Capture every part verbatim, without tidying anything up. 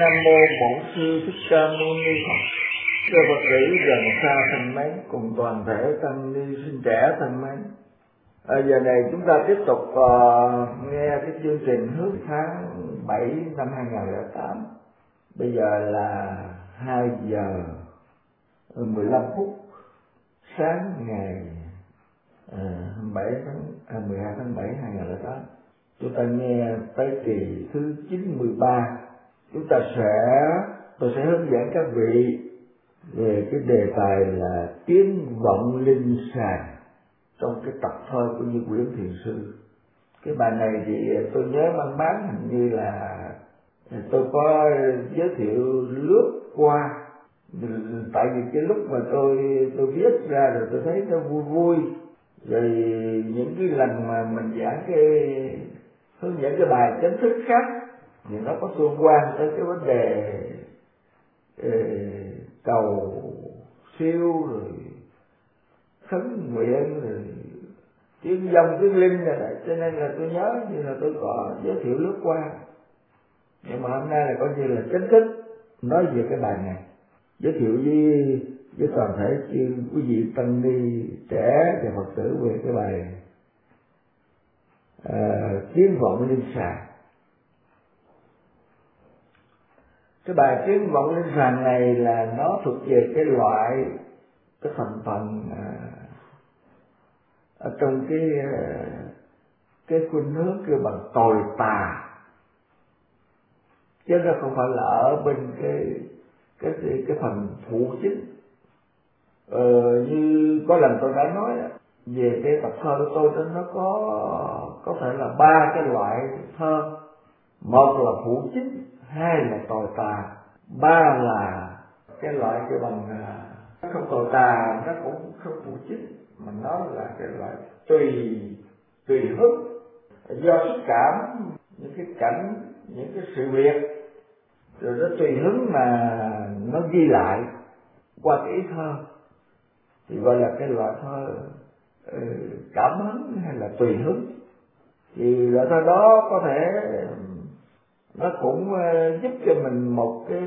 Nam mô Bổn Sư Thích Ca Mâu Ni Phật. Thưa Phật tử gần xa thân mến, cùng toàn thể tăng ni sinh trẻ thân mến. À, giờ này chúng ta tiếp tục uh, nghe cái chương trình hướng tháng bảy năm hai nghìn không trăm lẻ tám. Bây giờ là hai giờ mười lăm phút sáng ngày uh, bảy tháng, à, mười hai tháng bảy hai nghìn không trăm lẻ tám. Chúng ta nghe tới kỳ thứ chín mươi ba. Chúng ta sẽ tôi sẽ hướng dẫn các vị về cái đề tài là tiếng vọng linh sàng trong cái tập thơ của Như Quyển Thiền Sư. Cái bài này thì tôi nhớ mang máng hình như là tôi có giới thiệu lướt qua, tại vì cái lúc mà tôi tôi viết ra rồi tôi thấy nó vui vui, rồi những cái lần mà mình giảng cái hướng dẫn cái bài chính thức khác thì nó có tương quan tới cái vấn đề uh, cầu siêu rồi khấn nguyện rồi tiếng dòng tiếng linh rồi đấy, cho nên là tôi nhớ như là tôi có giới thiệu lướt qua. Nhưng mà hôm nay là coi như là chính thức nói về cái bài này, giới thiệu với với toàn thể quý vị tăng ni trẻ và Phật tử về cái bài uh, tiếng vọng linh sàng. Cái bài tiếng vọng linh sàng này là nó thuộc về cái loại cái thành phần uh, ở trong cái uh, cái khuynh hướng kêu bằng tồi tà, chứ nó không phải là ở bên cái cái cái, cái phần phụ chính. Ờ, như có lần tôi đã nói về cái tập thơ của tôi đó, nó có có thể là ba cái loại thơ. Một là phụ chính, hai là tồi tà, ba là cái loại cái bằng không tồi tà, nó cũng không phụ chính, mà nó là cái loại tùy tùy hứng, do xúc cảm những cái cảnh, những cái sự việc, rồi nó tùy hứng mà nó ghi lại qua cái ý thơ, thì gọi là cái loại thơ uh, cảm hứng hay là tùy hứng. Thì loại thơ đó có thể nó cũng uh, giúp cho mình một cái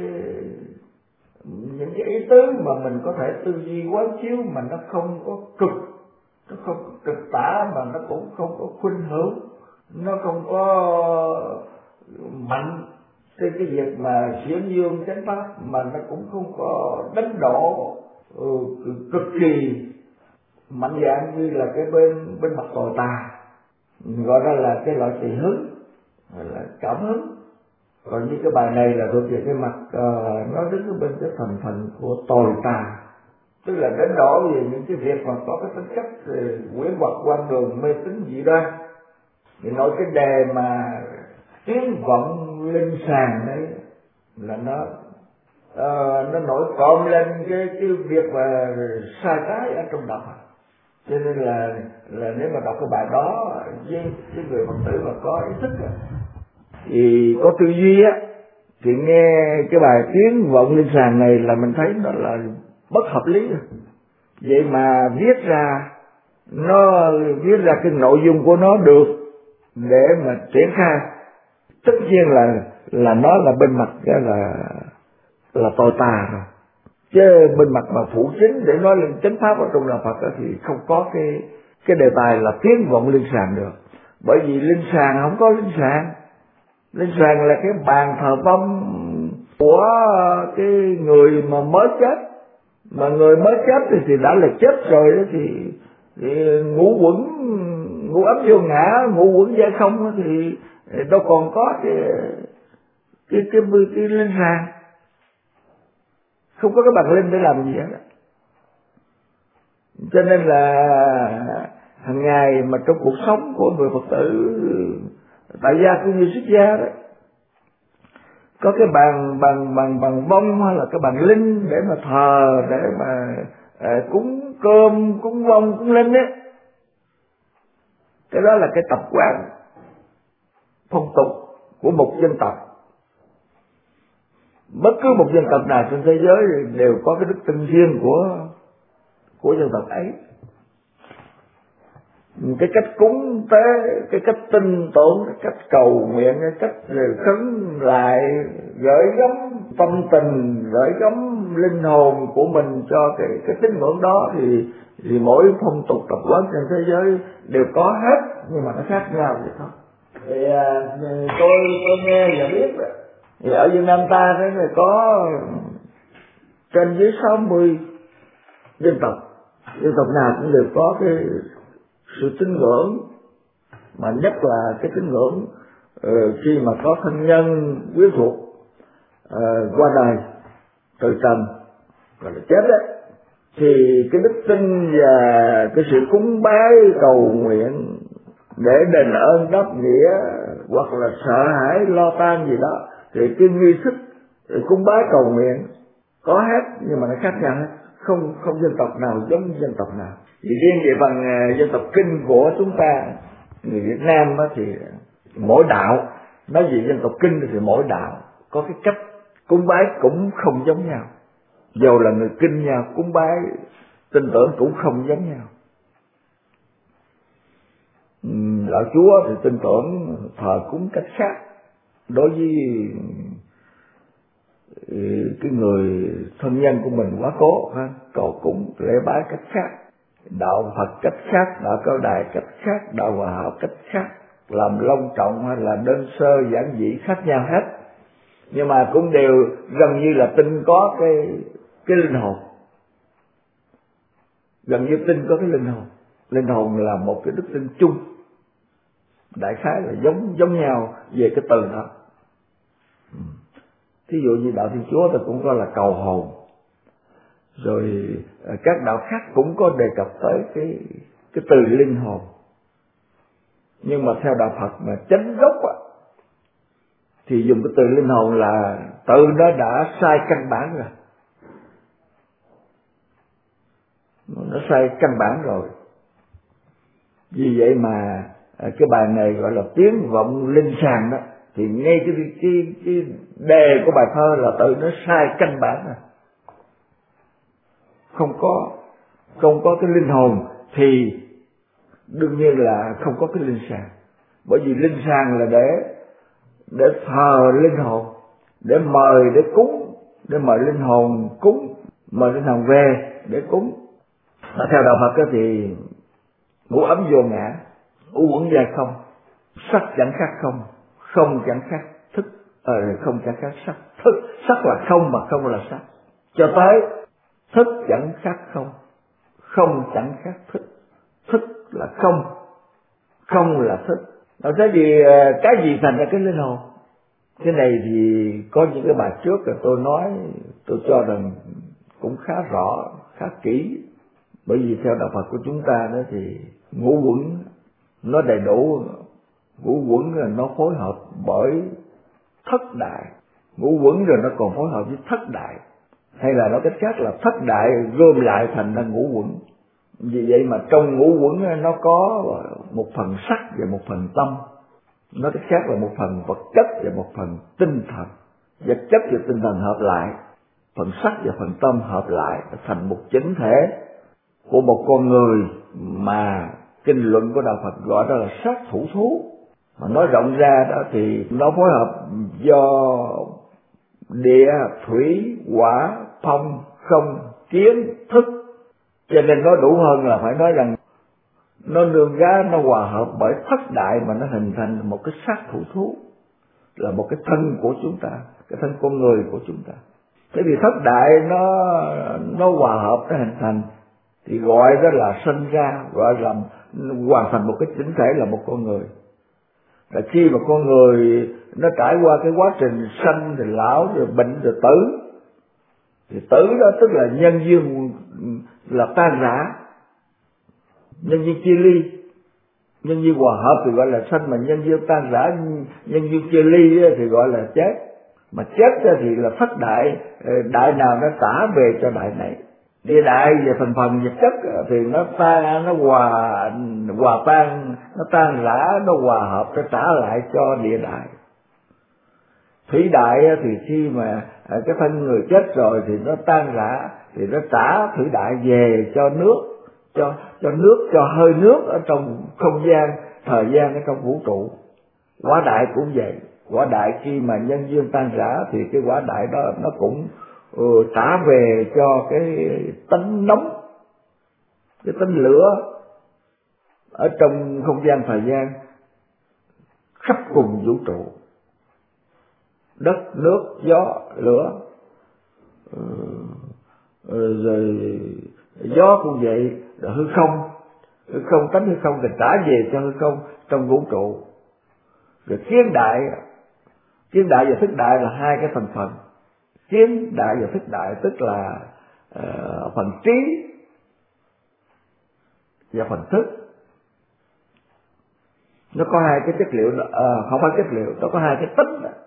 những cái ý tứ mà mình có thể tư duy quán chiếu, mà nó không có cực, nó không có cực tả, mà nó cũng không có khuynh hướng, nó không có mạnh trên cái việc mà xiển dương chánh pháp, mà nó cũng không có đánh đổ ừ, cực kỳ mạnh dạn như là cái bên bên mặt tồi tà, gọi đó là cái loại tùy hứng, gọi là cảm hứng. Còn như cái bài này là thuộc về cái mặt uh, nó đứng ở bên cái thành phần của tồi tà, tức là đánh đổ về những cái việc mà có cái tính cách quyến hoặc quan đường mê tín dị đoan. Thì nói cái đề mà tiếng vọng linh sàng đấy là nó uh, nó nổi cộm lên cái cái việc mà sai trái ở trong đọc. Cho nên là là nếu mà đọc cái bài đó với cái người Phật tử mà có ý thức thì có tư duy á, thì nghe cái bài tiếng vọng linh sàng này là mình thấy nó là bất hợp lý rồi. Vậy mà viết ra nó viết ra cái nội dung của nó được để mà triển khai, tất nhiên là là nó là bên mặt cái là là tồi tà rồi, chứ bên mặt mà phụ chính để nói lên chánh pháp ở trong đạo Phật đó thì không có cái cái đề tài là tiếng vọng linh sàng được. Bởi vì linh sàng không có linh sàng. Linh sàng là cái bàn thờ vong của cái người mà mới chết, mà người mới chết thì, thì đã là chết rồi đó, thì, thì ngũ quẩn ngũ ấm vô ngã, ngũ quẩn giải không thì, thì đâu còn có cái cái cái, cái, cái linh sàng, không có cái bằng linh để làm gì hết. Cho nên là hàng ngày mà trong cuộc sống của người Phật tử tại gia cũng như xuất gia đấy, có cái bàn bàn bàn bàn vong hay là cái bàn linh để mà thờ, để mà à, cúng cơm, cúng vong, cúng linh ấy, cái đó là cái tập quán phong tục của một dân tộc. Bất cứ một dân tộc nào trên thế giới đều có cái đức tin riêng của của dân tộc ấy. cái cách cúng tế, cái cách tin tưởng, cái cách cầu nguyện, cái cách khấn lại, gửi gắm tâm tình, gửi gắm linh hồn của mình cho cái cái tín ngưỡng đó, thì thì mỗi phong tục tập quán trên thế giới đều có hết, nhưng mà nó khác nhau vậy thôi. Thì à, tôi tôi nghe và biết đó, thì ở Việt Nam ta thế này có trên dưới sáu mươi dân tộc, dân tộc nào cũng đều có cái sự tín ngưỡng, mà nhất là cái tín ngưỡng uh, khi mà có thân nhân quyến thuộc uh, qua đời từ trần gọi là chết đấy, thì cái đức tin và cái sự cúng bái cầu nguyện để đền ơn đáp nghĩa hoặc là sợ hãi lo toan gì đó, thì cái nghi thức cúng bái cầu nguyện có hết, nhưng mà nó khác nhau hết, không không dân tộc nào giống dân tộc nào. Thì riêng về phần uh, dân tộc Kinh của chúng ta, người Việt Nam đó, thì mỗi đạo, nói về dân tộc Kinh thì mỗi đạo có cái cách cúng bái cũng không giống nhau, dầu là người Kinh nhau cúng bái tin tưởng cũng không giống nhau. Uhm, đạo Chúa thì tin tưởng thờ cúng cách khác, đối với cái người thân nhân của mình quá cố ha, cầu cúng lễ bái cách khác. Đạo Phật cách khác, đạo Cao Đài cách khác, đạo Hòa Hảo cách khác, làm long trọng hay là đơn sơ giản dị khác nhau hết, nhưng mà cũng đều gần như là tin có cái cái linh hồn, gần như tin có cái linh hồn. Linh hồn là một cái đức tin chung, đại khái là giống giống nhau về cái từ đó. Thí dụ như đạo Thiên Chúa thì cũng có là cầu hồn, rồi các đạo khác cũng có đề cập tới cái cái từ linh hồn. Nhưng mà theo đạo Phật mà chánh gốc á, thì dùng cái từ linh hồn là từ nó đã sai căn bản rồi, nó sai căn bản rồi. Vì vậy mà cái bài này gọi là tiếng vọng linh sàng đó, thì ngay cái cái cái đề của bài thơ là từ nó sai căn bản rồi, không có không có cái linh hồn thì đương nhiên là không có cái linh sàng. Bởi vì linh sàng là để để thờ linh hồn, để mời, để cúng, để mời linh hồn cúng, mời linh hồn về để cúng. Và theo đạo Phật thì ngũ ấm vô ngã, ngũ uẩn dài không, sắc chẳng khác không, không chẳng khác thức, ờ, không chẳng khác sắc, thức sắc là không mà không là sắc, cho tới thức chẳng khác không, không chẳng khác thức, thức là không, không là thức. Nói thế thì cái gì thành ra cái linh hồn? Cái này thì có những cái bài trước là tôi nói, tôi cho rằng cũng khá rõ, khá kỹ. Bởi vì theo đạo Phật của chúng ta đó thì ngũ uẩn nó đầy đủ, ngũ uẩn là nó phối hợp bởi thất đại, ngũ uẩn rồi nó còn phối hợp với thất đại, hay là nói cách khác là thất đại gom lại thành ra ngũ uẩn. Vì vậy mà trong ngũ uẩn nó có một phần sắc và một phần tâm, nói cách khác là một phần vật chất và một phần tinh thần. Vật chất và tinh thần hợp lại, phần sắc và phần tâm hợp lại thành một chỉnh thể của một con người mà kinh luận của đạo Phật gọi đó là sát thủ thú. Mà nói rộng ra đó thì nó phối hợp do địa, thủy, hỏa, phong, không, kiến, thức, cho nên nó đủ hơn là phải nói rằng nó nương gá, nó hòa hợp bởi thất đại mà nó hình thành một cái sát thủ thú, là một cái thân của chúng ta, cái thân con người của chúng ta. Thế thì thất đại nó nó hòa hợp, nó hình thành thì gọi đó là sinh ra, gọi là hoàn thành một cái chính thể là một con người. Là khi mà con người nó trải qua cái quá trình sanh rồi lão rồi bệnh rồi tử, thì tử đó tức là nhân duyên là tan rã, nhân duyên chia ly. Nhân duyên hòa hợp thì gọi là sanh, mà nhân duyên tan rã, nhân duyên chia ly thì gọi là chết. Mà chết thì là thất đại, đại nào nó trả về cho đại này. Địa đại về phần phần vật chất thì nó tan, nó hòa hòa tan, nó tan rã, nó hòa hợp, nó trả lại cho địa đại. Thủy đại thì khi mà cái thân người chết rồi thì nó tan rã, thì nó trả thủy đại về cho nước, cho cho nước, cho hơi nước ở trong không gian, thời gian, ở trong vũ trụ. Quả đại cũng vậy. Quả đại khi mà nhân duyên tan rã thì cái quả đại đó nó cũng uh, trả về cho cái tánh nóng, cái tánh lửa ở trong không gian thời gian khắp cùng vũ trụ. Đất, nước, gió, lửa, uh, uh, rồi gió cũng vậy, rồi hư không, hư không tánh hư không thì trả về cho hư không trong vũ trụ. Rồi kiến đại, kiến đại và thức đại là hai cái thành phần. Kiến đại và thức đại tức là uh, phần trí và phần thức. Nó có hai cái chất liệu, uh, không phải chất liệu, nó có hai cái tính đó.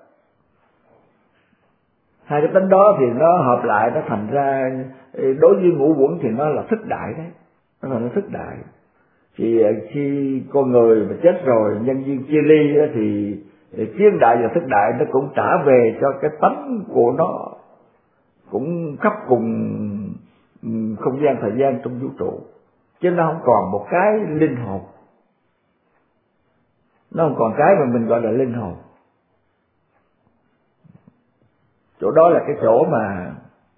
Hai cái tính đó thì nó hợp lại, nó thành ra đối với ngũ uẩn thì nó là thức đại đấy, nó là nó thức đại. Thì khi con người mà chết rồi, nhân duyên chia ly thì kiến đại và thức đại nó cũng trả về cho cái tánh của nó, cũng khắp cùng không gian thời gian trong vũ trụ, chứ nó không còn một cái linh hồn, nó không còn cái mà mình gọi là linh hồn. Chỗ đó là cái chỗ mà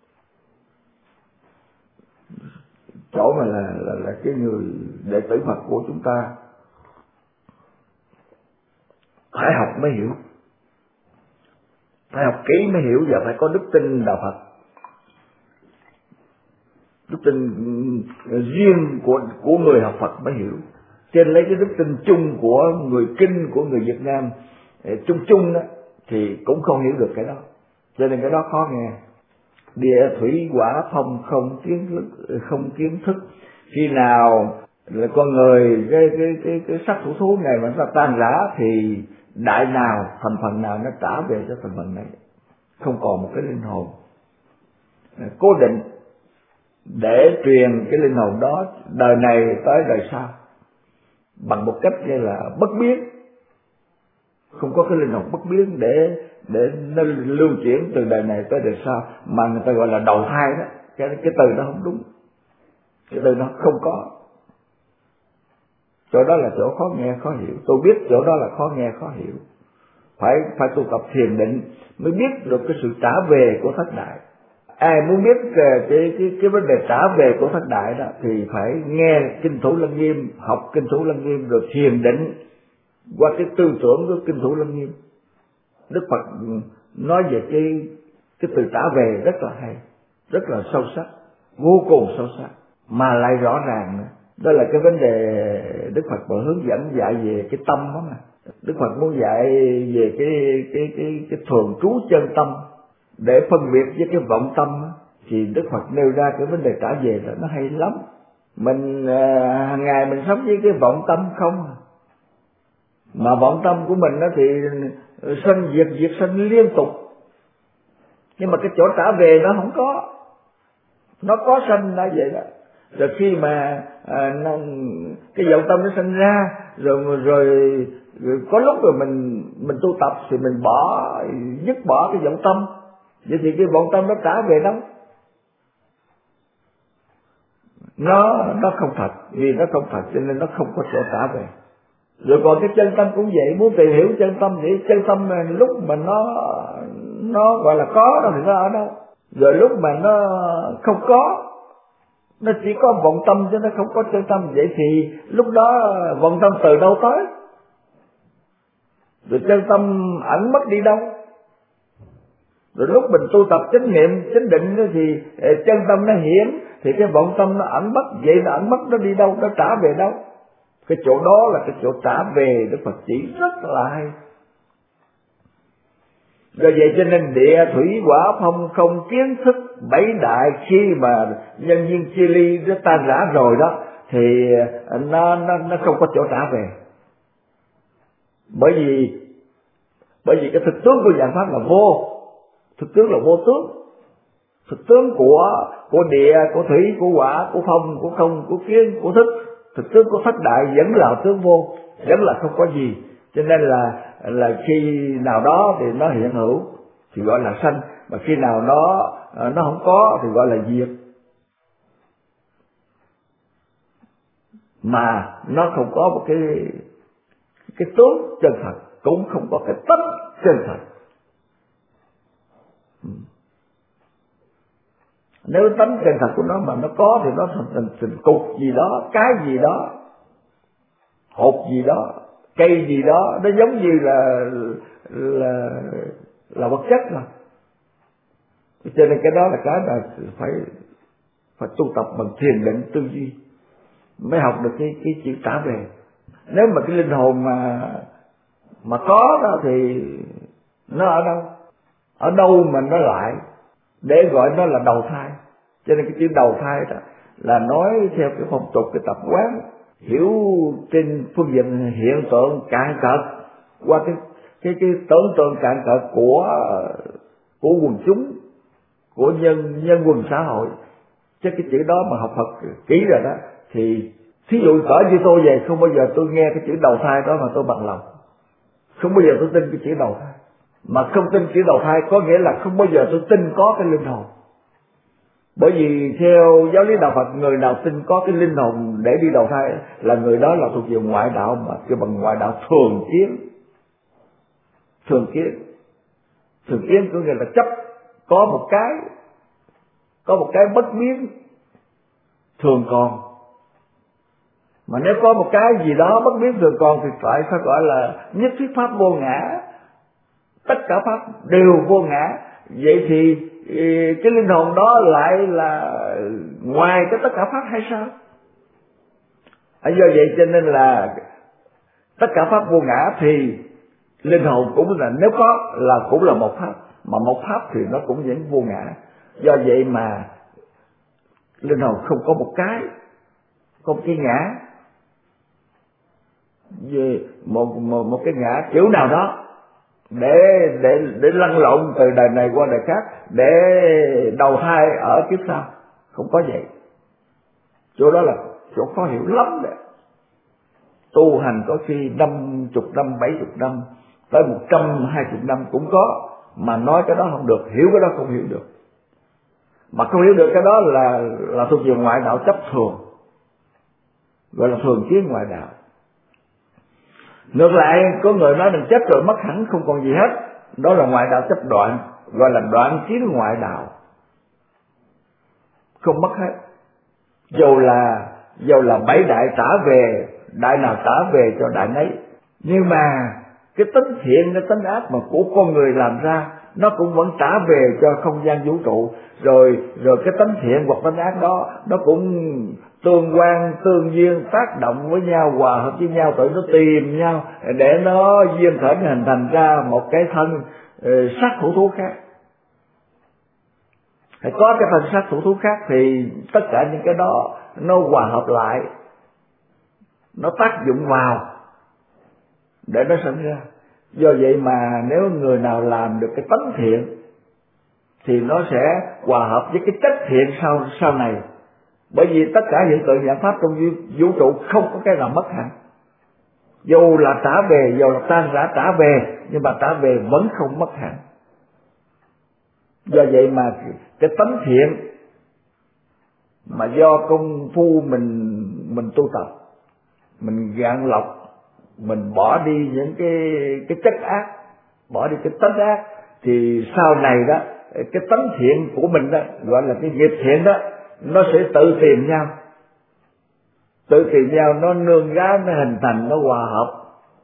chỗ mà là là, là cái người đệ tử Phật của chúng ta phải học mới hiểu, phải học kỹ mới hiểu, và phải có đức tin đạo Phật, đức tin riêng của của người học Phật mới hiểu. Trên lấy cái đức tin chung của người Kinh, của người Việt Nam chung chung đó thì cũng không hiểu được cái đó, cho nên cái đó khó nghe. Địa thủy hỏa phong không kiến thức, không kiến thức. Khi nào là con người cái cái cái cái sắc thủ thú này mà nó tan rã thì đại nào, thành phần nào nó trả về cho thành phần này, không còn một cái linh hồn cố định để truyền cái linh hồn đó đời này tới đời sau bằng một cách như là bất biến. Không có cái linh hồn bất biến để để nó lưu chuyển từ đời này tới đời sau, mà người ta gọi là đầu thai đó. Cái cái từ đó không đúng, cái từ đó không có. Chỗ đó là chỗ khó nghe khó hiểu. Tôi biết chỗ đó là khó nghe khó hiểu. Phải phải tu tập thiền định mới biết được cái sự trả về của thất đại. Ai muốn biết cái cái cái, cái vấn đề trả về của thất đại đó thì phải nghe Kinh Thủ Lăng Nghiêm, học Kinh Thủ Lăng Nghiêm rồi thiền định qua cái tư tưởng của Kinh Thủ Lăng Nghiêm. Đức Phật nói về cái cái từ trả về rất là hay, rất là sâu sắc, vô cùng sâu sắc mà lại rõ ràng nữa. Đó là cái vấn đề Đức Phật vừa hướng dẫn dạy về cái tâm đó mà. Đức Phật muốn dạy về cái cái cái cái thường trú chân tâm để phân biệt với cái vọng tâm đó. Thì Đức Phật nêu ra cái vấn đề trả về đó nó hay lắm. Mình hàng ngày mình sống với cái vọng tâm không, mà vọng tâm của mình đó thì sanh diệt diệt sanh liên tục, nhưng mà cái chỗ trả về nó không có, nó có sanh là vậy đó. Rồi khi mà à, nó, cái vọng tâm nó sanh ra rồi, rồi rồi rồi có lúc rồi mình mình tu tập thì mình bỏ dứt bỏ cái vọng tâm, vậy thì cái vọng tâm nó trả về đâu? Nó nó không thật, vì nó không thật cho nên nó không có chỗ trả về. Rồi còn cái chân tâm cũng vậy, muốn tìm hiểu chân tâm thì chân tâm mà lúc mà nó nó gọi là có đâu thì nó ở đâu, rồi lúc mà nó không có, nó chỉ có vọng tâm chứ nó không có chân tâm, vậy thì lúc đó vọng tâm từ đâu tới? Rồi chân tâm ẩn mất đi đâu? Rồi lúc mình tu tập chánh niệm chánh định thì chân tâm nó hiển, thì cái vọng tâm nó ẩn mất, vậy nó ẩn mất nó đi đâu, nó trả về đâu? Cái chỗ đó là cái chỗ trả về Đức Phật chỉ rất là hay. Do vậy cho nên địa thủy hỏa phong không kiến thức bảy đại, khi mà nhân duyên chia ly nó tan rã rồi đó thì nó nó nó không có chỗ trả về. Bởi vì bởi vì cái thực tướng của dạng pháp là vô, thực tướng là vô tướng. Thực tướng của của địa, của thủy, của hỏa, của phong, của không, của kiến, của thức, thực tướng của thất đại vẫn là tướng vô, vẫn là không có gì. Cho nên là là khi nào đó thì nó hiện hữu thì gọi là sanh, mà khi nào nó nó không có thì gọi là diệt. mà nó không có một cái cái tướng chân thật, cũng không có cái tánh chân thật. Nếu tánh chân thật của nó mà nó có thì nó thành thành, thành cục gì đó, cái gì đó, hột gì đó, cây gì đó, nó giống như là là là vật chất mà. Cho nên cái đó là cái là phải phải tu tập bằng thiền định tư duy mới học được cái cái chữ trả về. Nếu mà cái linh hồn mà mà có đó thì nó ở đâu? Ở đâu mà nó lại để gọi nó là đầu thai. Cho nên cái chữ đầu thai đó là nói theo cái phong tục, cái tập quán, hiểu trên phương diện hiện tượng cạn cợt qua cái cái cái tưởng tượng cạn cợt của của quần chúng, của nhân nhân quần xã hội. Chứ cái chữ đó mà học Phật kỹ rồi đó thì thí dụ cỡ như tôi về không bao giờ tôi nghe cái chữ đầu thai đó mà tôi bằng lòng, không bao giờ tôi tin cái chữ đầu thai. Mà không tin chữ đầu thai có nghĩa là không bao giờ tôi tin có cái linh hồn. Bởi vì theo giáo lý đạo Phật, người nào tin có cái linh hồn để đi đầu thai là người đó là thuộc về ngoại đạo, mà kêu bằng ngoại đạo thường kiến. Thường kiến thường kiến có nghĩa là chấp có một cái có một cái bất biến thường còn. Mà nếu có một cái gì đó bất biến thường còn thì phải phải gọi là nhất thiết pháp vô ngã, tất cả pháp đều vô ngã. Vậy thì cái linh hồn đó lại là ngoài cái tất cả pháp hay sao? À, do vậy cho nên là tất cả pháp vô ngã thì linh hồn cũng là, nếu có là cũng là một pháp, mà một pháp thì nó cũng vẫn vô ngã. Do vậy mà linh hồn không có một cái, có một cái ngã, về một, một một cái ngã kiểu nào đó để để để lăn lộn từ đời này qua đời khác để đầu thai ở kiếp sau, không có vậy. Chỗ đó là chỗ khó hiểu lắm đấy. Tu hành có khi năm chục năm, bảy chục năm, tới một trăm hai chục năm cũng có, mà nói cái đó không được, hiểu cái đó không hiểu được. Mà không hiểu được cái đó là là thuộc về ngoại đạo chấp thường, gọi là thường kiến ngoại đạo. Ngược lại có người nói đừng chết rồi mất hẳn không còn gì hết, đó là ngoại đạo chấp đoạn, gọi là đoạn kiến ngoại đạo, không mất hết. Dù là dù là bảy đại trả về, đại nào trả về cho đại nấy, nhưng mà cái tính thiện, cái tính ác mà của con người làm ra nó cũng vẫn trả về cho không gian vũ trụ. Rồi rồi cái tính thiện hoặc tính ác đó nó cũng tương quan, tương duyên, tác động với nhau, hòa hợp với nhau, tụi nó tìm nhau để nó duyên khởi hình thành ra một cái thân uh, sát thủ thú khác. Phải có cái thân sát thủ thú khác thì tất cả những cái đó nó hòa hợp lại, nó tác dụng vào để nó sinh ra. Do vậy mà nếu người nào làm được cái tánh thiện thì nó sẽ hòa hợp với cái chất thiện sau sau này. Bởi vì tất cả hiện tượng dạng pháp trong vũ trụ không có cái nào mất hẳn. Dù là trả về, dù là tan rã trả về, nhưng mà trả về vẫn không mất hẳn. Do vậy mà cái tánh thiện mà do công phu mình mình tu tập, mình gạn lọc, mình bỏ đi những cái cái chất ác, bỏ đi cái tánh ác, thì sau này đó cái tánh thiện của mình đó, gọi là cái nghiệp thiện đó, nó sẽ tự tìm nhau, tự tìm nhau, nó nương gái, nó hình thành, nó hòa hợp,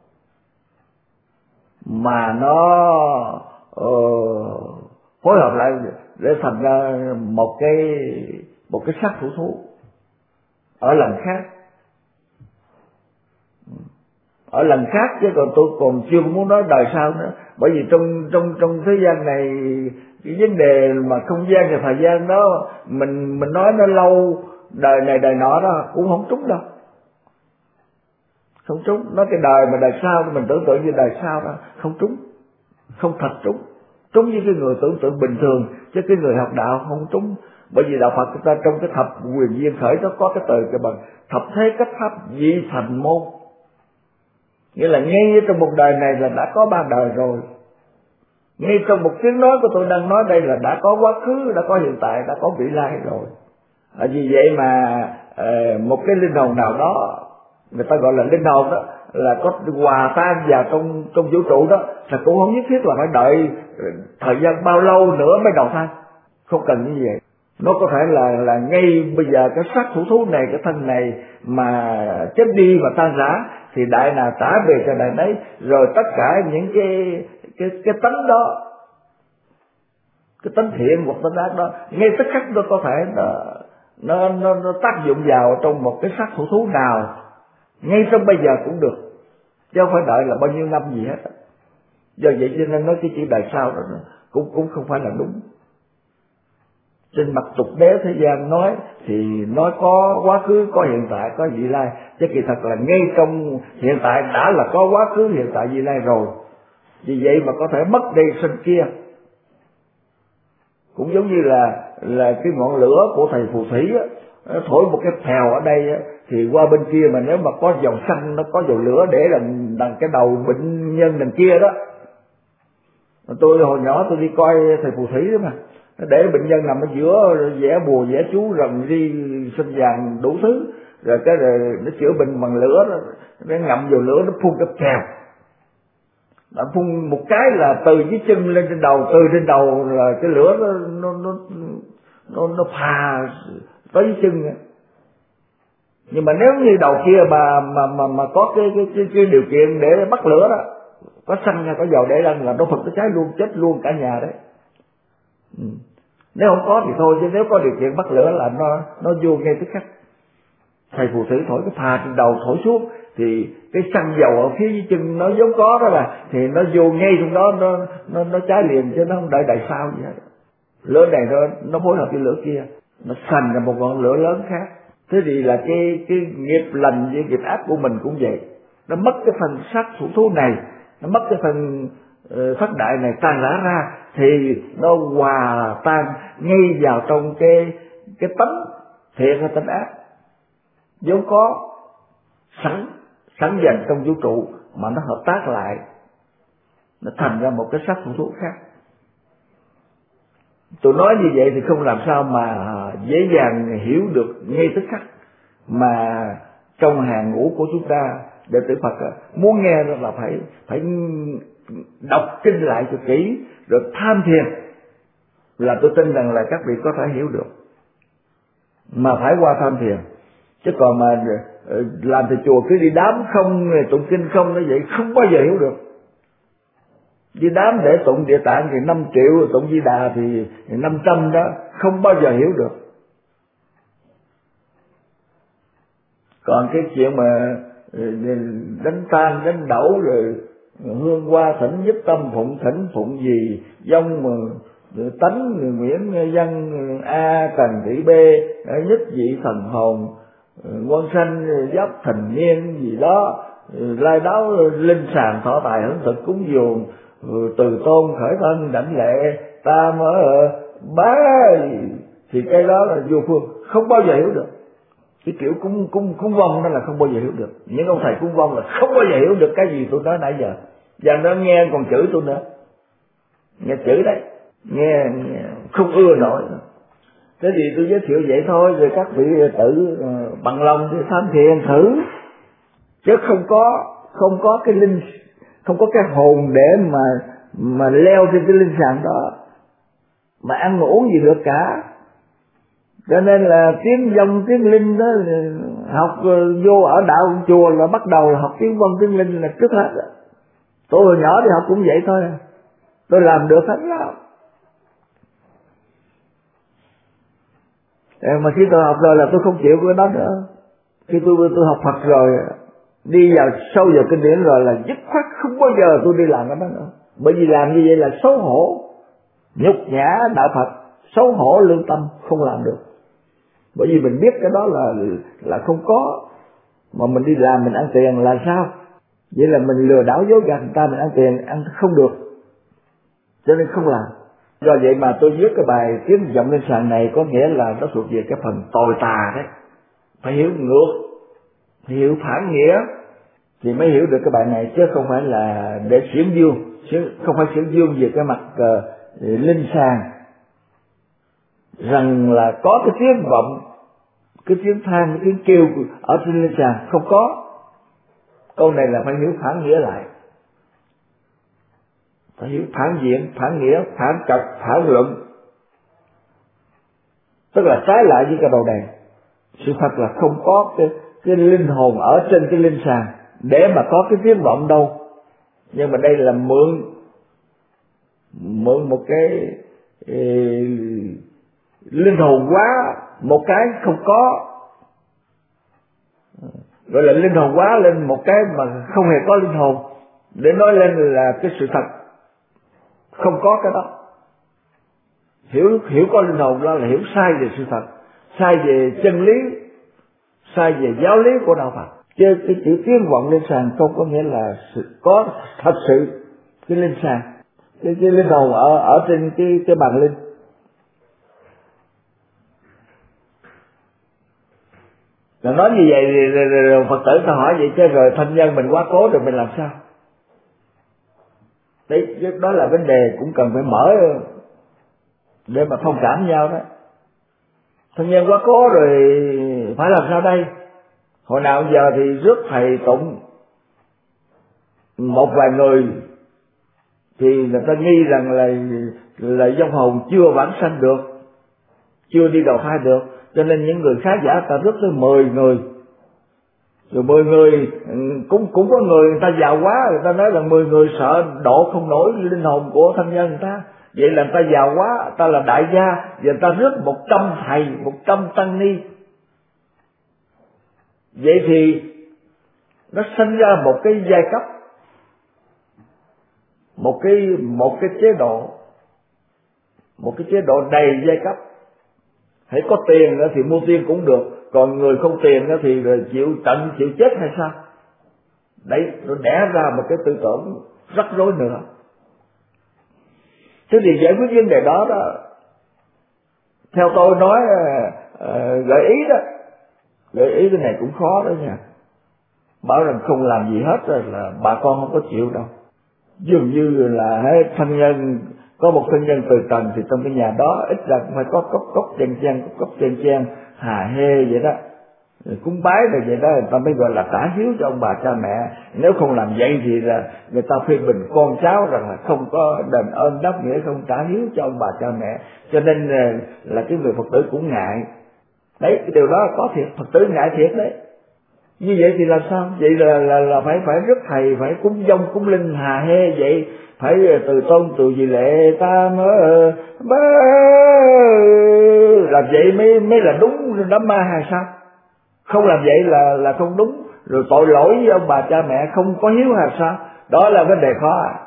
mà nó uh, phối hợp lại để thành ra một cái một cái sắc thủ thú ở lần khác, ở lần khác chứ còn tôi còn chưa muốn nói đời sau nữa. Bởi vì trong trong trong thế gian này cái vấn đề mà không gian và thời gian đó mình mình nói nó lâu, đời này đời nọ đó cũng không trúng đâu, không trúng. Nói cái đời mà đời sau mình tưởng tượng như đời sau đó không trúng, không thật trúng, trúng với cái người tưởng tượng bình thường, chứ cái người học đạo không trúng. Bởi vì đạo Phật chúng ta trong cái thập quyền duyên khởi nó có cái từ cái bằng thập thế cách pháp di thành môn, nghĩa là ngay trong một đời này là đã có ba đời rồi. Ngay trong một tiếng nói của tôi đang nói đây là đã có quá khứ, đã có hiện tại, đã có vị lai rồi. À, vì vậy mà uh, một cái linh hồn nào đó người ta gọi là linh hồn đó, là có hòa tan vào trong trong vũ trụ đó, thì cũng không nhất thiết là phải đợi thời gian bao lâu nữa mới đầu thai, không cần như vậy. Nó có thể là là ngay bây giờ cái xác thủ thú này, cái thân này mà chết đi và tan rã, thì đại nào trả về cho đại đấy, rồi tất cả những cái cái cái tánh đó, cái tánh thiện hoặc tánh ác đó, ngay tức khắc nó có thể nó nó nó, nó tác dụng vào trong một cái xác thủ thú nào ngay trong bây giờ cũng được, chứ không phải đợi là bao nhiêu năm gì hết. Do vậy cho nên nói cái chỉ đời sau đó cũng cũng không phải là đúng. Trên mặt tục đế thế gian nói thì nói có quá khứ, có hiện tại, có vị lai, chứ kỳ thật là ngay trong hiện tại đã là có quá khứ, hiện tại, vị lai rồi. Vì vậy mà có thể mất đây sinh kia. Cũng giống như là là cái ngọn lửa của thầy phù thủy á, thổi một cái phèo ở đây á, thì qua bên kia mà nếu mà có dầu xăng, nó có dầu lửa để đằng đằng cái đầu bệnh nhân đằng kia đó. Tôi hồi nhỏ tôi đi coi thầy phù thủy đó mà, để bệnh nhân nằm ở giữa vẽ bùa vẽ chú rồng ri sinh vàng đủ thứ, rồi cái rồi nó chữa bệnh bằng lửa đó, nó ngậm vào lửa, nó phun cái phèo, nó phun một cái là từ dưới chân lên trên đầu, từ trên đầu là cái lửa nó nó nó nó, nó phà tới dưới chân. Nhưng mà nếu như đầu kia mà mà mà mà có cái cái cái, cái điều kiện để bắt lửa đó, có xăng hay có dầu để lên là nó phật nó cháy luôn, chết luôn cả nhà đấy. Ừ. Nếu không có thì thôi, chứ nếu có điều kiện bắt lửa là nó nó vô ngay tức khắc. Thầy phù thủy thổi cái phà trên đầu thổi xuống thì cái xăng dầu ở phía dưới chân nó vốn có đó là thì nó vô ngay trong đó, nó nó nó cháy liền, chứ nó không đợi đợi sau gì hết. Lửa này nó nó phối hợp với lửa kia, nó thành ra một ngọn lửa lớn khác. Thế thì là cái cái nghiệp lành với nghiệp ác của mình cũng vậy, nó mất cái phần sắc thủ thú này, nó mất cái phần uh, thất đại này tan rã ra, thì nó hòa tan ngay vào trong cái cái tánh thiện hay tánh ác vốn có sẵn sẵn dành trong vũ trụ, mà nó hợp tác lại, nó thành ra một cái sắc thủ thú khác. Tôi nói như vậy thì không làm sao mà dễ dàng hiểu được ngay tức khắc, mà trong hàng ngũ của chúng ta đệ tử Phật muốn nghe là phải phải đọc kinh lại cho kỹ rồi tham thiền, là tôi tin rằng là các vị có thể hiểu được, mà phải qua tham thiền. Chứ còn mà làm thầy chùa cứ đi đám không, tụng kinh không, như vậy không bao giờ hiểu được. Đi đám để tụng Địa Tạng thì năm triệu, tụng Di Đà thì năm trăm đó, không bao giờ hiểu được. Còn cái chuyện mà đánh tan đánh đẩu rồi hương hoa thỉnh nhất tâm phụng thỉnh phụng gì dông mà tánh Nguyễn Văn A Cần Thị B nhất vị thần hồn quân sanh giáp thành niên gì đó, lai đáo linh sàng thọ tài hưởng thực cúng dường, từ tôn khởi thân đảnh lệ ta mở bá, thì cái đó là vô phương, không bao giờ hiểu được. Cái kiểu cúng cúng cúng vong đó là không bao giờ hiểu được. Những ông thầy cúng vong là không bao giờ hiểu được cái gì tôi nói nãy giờ, và nó nghe còn chửi tôi nữa, nghe chửi đấy, nghe, nghe không ưa nổi. Thế thì tôi giới thiệu vậy thôi, rồi các vị tự bằng lòng thì tham thiền thử, chứ không có không có cái linh, không có cái hồn để mà mà leo trên cái linh sàng đó mà ăn uống gì được cả. Cho nên là tiếng vong tiếng linh đó, học vô ở đạo chùa là bắt đầu là học tiếng vong tiếng linh là trước hết. Tôi hồi nhỏ thì học cũng vậy thôi, tôi làm được hết đó. Mà khi tôi học rồi là tôi không chịu cái đó nữa. Khi tôi tôi học Phật rồi, đi vào sâu vào kinh điển rồi là dứt khoát không bao giờ tôi đi làm cái đó nữa. Bởi vì làm như vậy là xấu hổ, nhục nhã đạo Phật, xấu hổ lương tâm, không làm được. Bởi vì mình biết cái đó là là không có, mà mình đi làm mình ăn tiền là sao? Vậy là mình lừa đảo dối gạt người ta, mình ăn tiền ăn không được, cho nên không làm. Do vậy mà tôi viết cái bài Tiếng Vọng Lên Sàng này có nghĩa là nó thuộc về cái phần tồi tà đấy, phải hiểu ngược, phải hiểu phản nghĩa thì mới hiểu được cái bài này, chứ không phải là để xiển dương, chứ không phải xiển dương về cái mặt uh, linh sàng rằng là có cái tiếng vọng, cái tiếng than, cái tiếng kêu ở trên linh sàng, không có. Câu này là phải hiểu phản nghĩa lại, phải hiểu phản diện, phản nghĩa, phản trật, phản luận, tức là trái lại với cái đầu đèn. Sự thật là không có cái, cái linh hồn ở trên cái linh sàng để mà có cái tiếng vọng đâu, nhưng mà đây là mượn mượn một cái ê, linh hồn quá, một cái không có, gọi là linh hồn quá lên một cái mà không hề có linh hồn, để nói lên là cái sự thật không có cái đó. Hiểu hiểu có linh hồn đó là hiểu sai về sự thật, sai về chân lý, sai về giáo lý của đạo Phật. Chứ cái chữ tiếng vọng lên sàng không có nghĩa là sự, có thật sự cái linh sàng, cái, cái linh hồn ở ở trên cái cái bàn linh. Rồi nói như vậy thì rồi, rồi, rồi Phật tử ta hỏi vậy chứ rồi thân nhân mình quá cố rồi mình làm sao? Đấy, đó là vấn đề cũng cần phải mở để mà thông cảm nhau đó. Thân nhân quá cố rồi phải làm sao đây? Hồi nào giờ thì rước thầy tụng một vài người thì người ta nghi rằng là là vong hồn chưa vãng sanh được, chưa đi đầu thai được, cho nên những người khá giả ta rước tới mười người. Rồi mười người cũng cũng có người người ta giàu quá, người ta nói là mười người sợ độ không nổi linh hồn của thân nhân người ta. Vậy là người ta giàu quá, ta là đại gia, và người ta rước một trăm thầy, một trăm tăng ni. Vậy thì nó sinh ra một cái giai cấp, một cái một cái chế độ, một cái chế độ đầy giai cấp. Hãy có tiền thì mua tiên cũng được, còn người không tiền thì chịu trận chịu chết hay sao? Đấy, nó đẻ ra một cái tư tưởng rắc rối nữa. Thế thì giải quyết vấn đề đó đó, theo tôi nói uh, gợi ý đó, gợi ý cái này cũng khó đó nha. Bảo rằng không làm gì hết rồi là bà con không có chịu đâu. Dường như là hết thân nhân, có một thân nhân từ trần thì trong cái nhà đó ít ra cũng phải có cốc cốc chen chen, cốc cốc chen chen, hà hê vậy đó, rồi cúng bái rồi vậy đó, người ta mới gọi là trả hiếu cho ông bà cha mẹ. Nếu không làm vậy thì là người ta phê bình con cháu rằng là không có đền ơn đáp nghĩa, không trả hiếu cho ông bà cha mẹ, cho nên là cái người Phật tử cũng ngại. Đấy, cái điều đó có thiệt, Phật tử ngại thiệt đấy. Như vậy thì làm sao? Vậy là là, là phải phải rước thầy, phải cúng dông cúng linh hà hê vậy, phải từ tôn từ gì lệ ta mới làm vậy mới mới là đúng đám ma hay sao? Không làm vậy là là không đúng, rồi tội lỗi với ông bà cha mẹ không có hiếu hay sao? Đó là vấn đề khó à.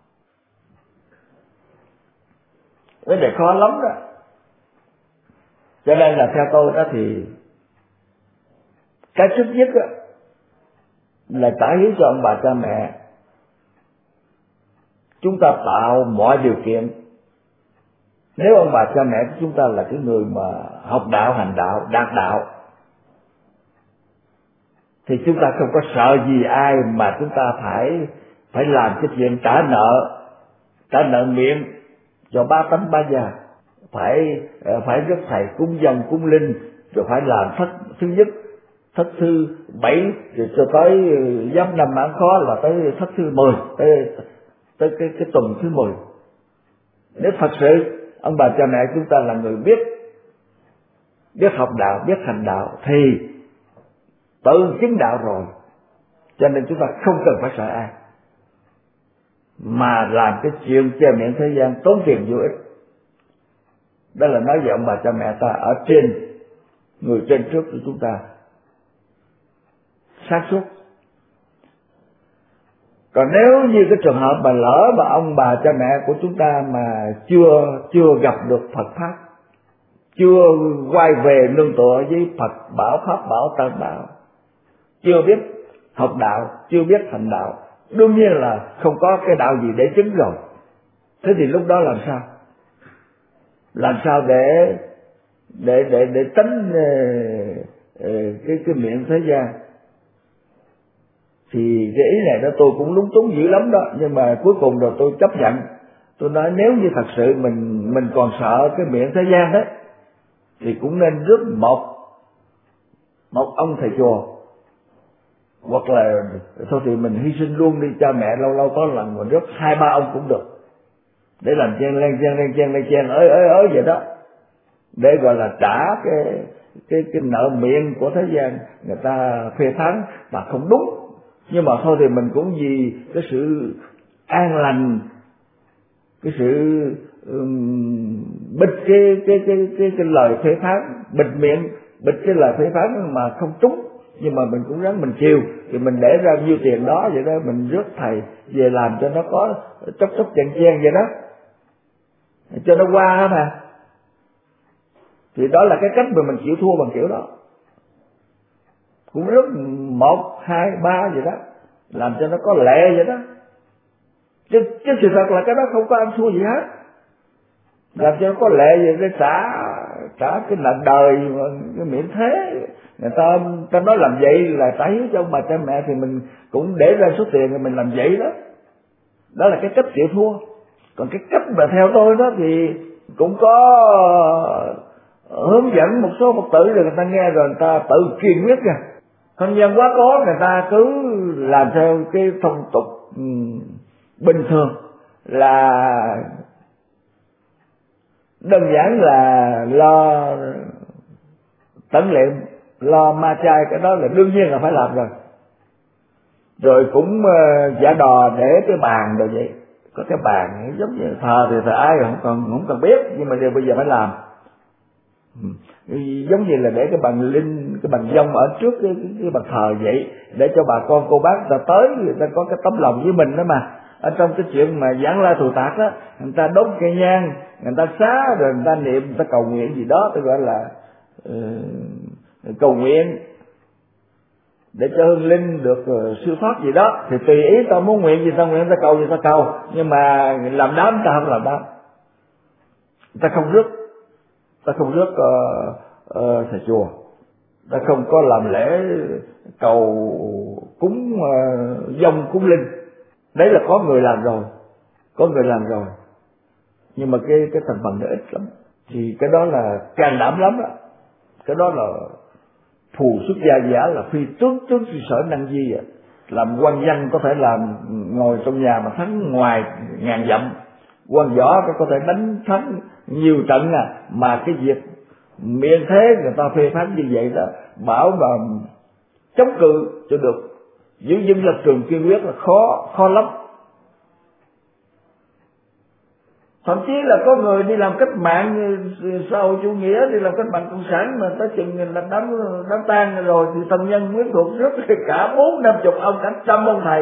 Vấn đề khó lắm đó. Cho nên là theo tôi đó thì cái trước nhất đó là trả hiếu cho ông bà cha mẹ. Chúng ta tạo mọi điều kiện. Nếu ông bà cha mẹ của chúng ta là cái người mà học đạo, hành đạo, đạt đạo, thì chúng ta không có sợ gì ai mà chúng ta phải phải làm cái chuyện trả nợ, trả nợ miệng cho ba tánh ba già, phải phải rước thầy cúng dông cúng linh, rồi phải làm thất thứ nhất, thất thứ bảy, rồi cho tới giáp năm mãn khó là tới thất thứ mười, tới tới cái cái tuần thứ mười. Nếu thật sự ông bà cha mẹ chúng ta là người biết biết học đạo, biết hành đạo thì tự chứng đạo rồi, cho nên chúng ta không cần phải sợ ai mà làm cái chuyện che miệng thế gian tốn tiền vô ích. Đó là nói về ông bà cha mẹ ta ở trên, người trên trước của chúng ta sáng suốt. Còn nếu như cái trường hợp mà lỡ mà ông bà cha mẹ của chúng ta mà chưa chưa gặp được Phật pháp, chưa quay về nương tựa với Phật bảo, pháp bảo, tăng bảo, chưa biết học đạo, chưa biết hành đạo, đương nhiên là không có cái đạo gì để chứng rồi. Thế thì lúc đó làm sao? Làm sao để để để để tránh cái cái miệng thế gian? Thì cái ý này đó tôi cũng lúng túng dữ lắm đó, nhưng mà cuối cùng rồi tôi chấp nhận. Tôi nói nếu như thật sự mình mình còn sợ cái miệng thế gian đấy, thì cũng nên rước một một ông thầy chùa hoặc là thôi thì mình hy sinh luôn đi, cha mẹ lâu lâu có lần mình rước hai ba ông cũng được, để làm chen len chen len chen len chen ới ới ới vậy đó, để gọi là trả cái cái cái nợ miệng của thế gian người ta phê phán mà không đúng. Nhưng mà thôi thì mình cũng vì cái sự an lành, cái sự um, bịt cái cái cái cái cái lời phê phán, bịt miệng, bịt cái lời phê phán mà không trúng, nhưng mà mình cũng ráng mình chiều, thì mình để ra nhiêu tiền đó vậy đó, mình rước thầy về làm cho nó có chốc chốc chen chen vậy đó, cho nó qua mà. Thì đó là cái cách mà mình chịu thua bằng kiểu đó, cũng rất một hai ba vậy đó, làm cho nó có lệ vậy đó, chứ chứ sự thật là cái đó không có ăn thua gì hết, làm cho nó có lệ vậy để trả trả cái nợ đời mà cái miễn thế. Người ta người ta nói làm vậy là trả hiếu cho ông bà cha mẹ, thì mình cũng để ra số tiền rồi mình làm vậy đó. Đó là cái cách chịu thua. Còn cái cách mà theo tôi đó thì cũng có hướng dẫn một số Phật tử rồi người ta nghe rồi người ta tự kiên quyết kìa. Không gian quá cố người ta cứ làm theo cái phong tục um, bình thường, là đơn giản là lo tẩn liệm, lo ma chay, cái đó là đương nhiên là phải làm rồi. Rồi cũng uh, giả đò để cái bàn rồi vậy, có cái bàn giống như thờ thì thờ ai không cần không cần biết, nhưng mà điều bây giờ phải làm. Giống như là để cái bàn linh, cái bàn dông ở trước cái, cái, cái bàn thờ vậy, để cho bà con cô bác người ta tới, người ta có cái tấm lòng với mình đó mà. Ở trong cái chuyện mà giảng la thù tạc đó, người ta đốt cây nhang, người ta xá, rồi người ta niệm, người ta cầu nguyện gì đó, tôi gọi là uh, cầu nguyện để cho hương linh được uh, siêu thoát gì đó, thì tùy ý ta muốn nguyện gì ta nguyện, ta cầu gì ta cầu, nhưng mà làm đám ta không làm đám, ta không rước ta không rước uh, uh, thầy chùa, ta không có làm lễ cầu cúng uh, dông cúng linh. Đấy là có người làm rồi, có người làm rồi, nhưng mà cái cái thành phần nó ít lắm, thì cái đó là can đảm lắm đó. Cái đó là phù xuất gia giả, là phi tướng tướng phi sở năng di à. Làm quan văn có thể làm ngồi trong nhà mà thắng ngoài ngàn dặm, quan võ có thể đánh thắng nhiều trận à, mà cái việc miệng thế người ta phê phán như vậy đó, bảo mà chống cự cho được, giữ vững lập trường kiên quyết là khó khó lắm. Thậm chí là có người đi làm cách mạng xã hội chủ nghĩa, đi làm cách mạng cộng sản, mà tới chừng là đám đám tang rồi thì thần nhân quyến thuộc rất cả bốn năm chục ông, cả trăm ông thầy.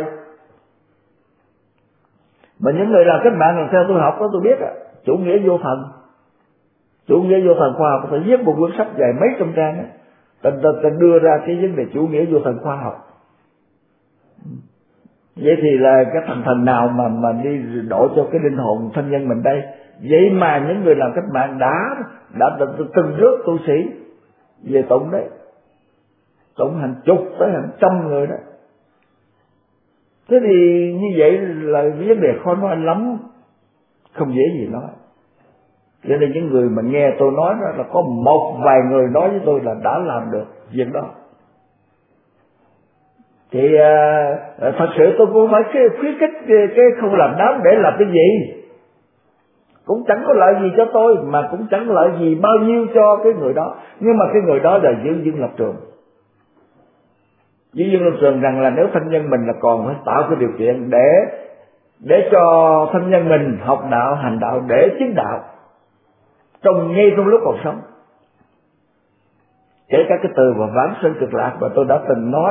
Mà những người làm cách mạng là theo tôi học đó tôi biết á, chủ nghĩa vô thần, chủ nghĩa vô thần khoa học, phải viết một cuốn sách dài mấy trăm trang á, ta, ta, ta đưa ra cái vấn đề chủ nghĩa vô thần khoa học. Vậy thì là cái thành thần nào mà mà đi đổ cho cái linh hồn thân nhân mình đây? Vậy mà những người làm cách mạng đã đã, đã, đã từng rước tu sĩ về tụng đấy, tụng hàng chục tới hàng trăm người đó. Thế thì như vậy là vấn đề khó nói lắm, không dễ gì nói. Cho nên những người mà nghe tôi nói đó là có một vài người nói với tôi là đã làm được việc đó. Thì uh, thật sự tôi cũng phải khuyến khích cái, cái không làm đám để làm cái gì, cũng chẳng có lợi gì cho tôi, mà cũng chẳng lợi gì bao nhiêu cho cái người đó. Nhưng mà cái người đó là giữ vững lập trường, giữ vững lập trường rằng là nếu thân nhân mình là còn phải tạo cái điều kiện để để cho thân nhân mình học đạo hành đạo để chứng đạo trong ngay trong lúc còn sống. Kể cả cái từ và vãng sanh cực lạc mà tôi đã từng nói,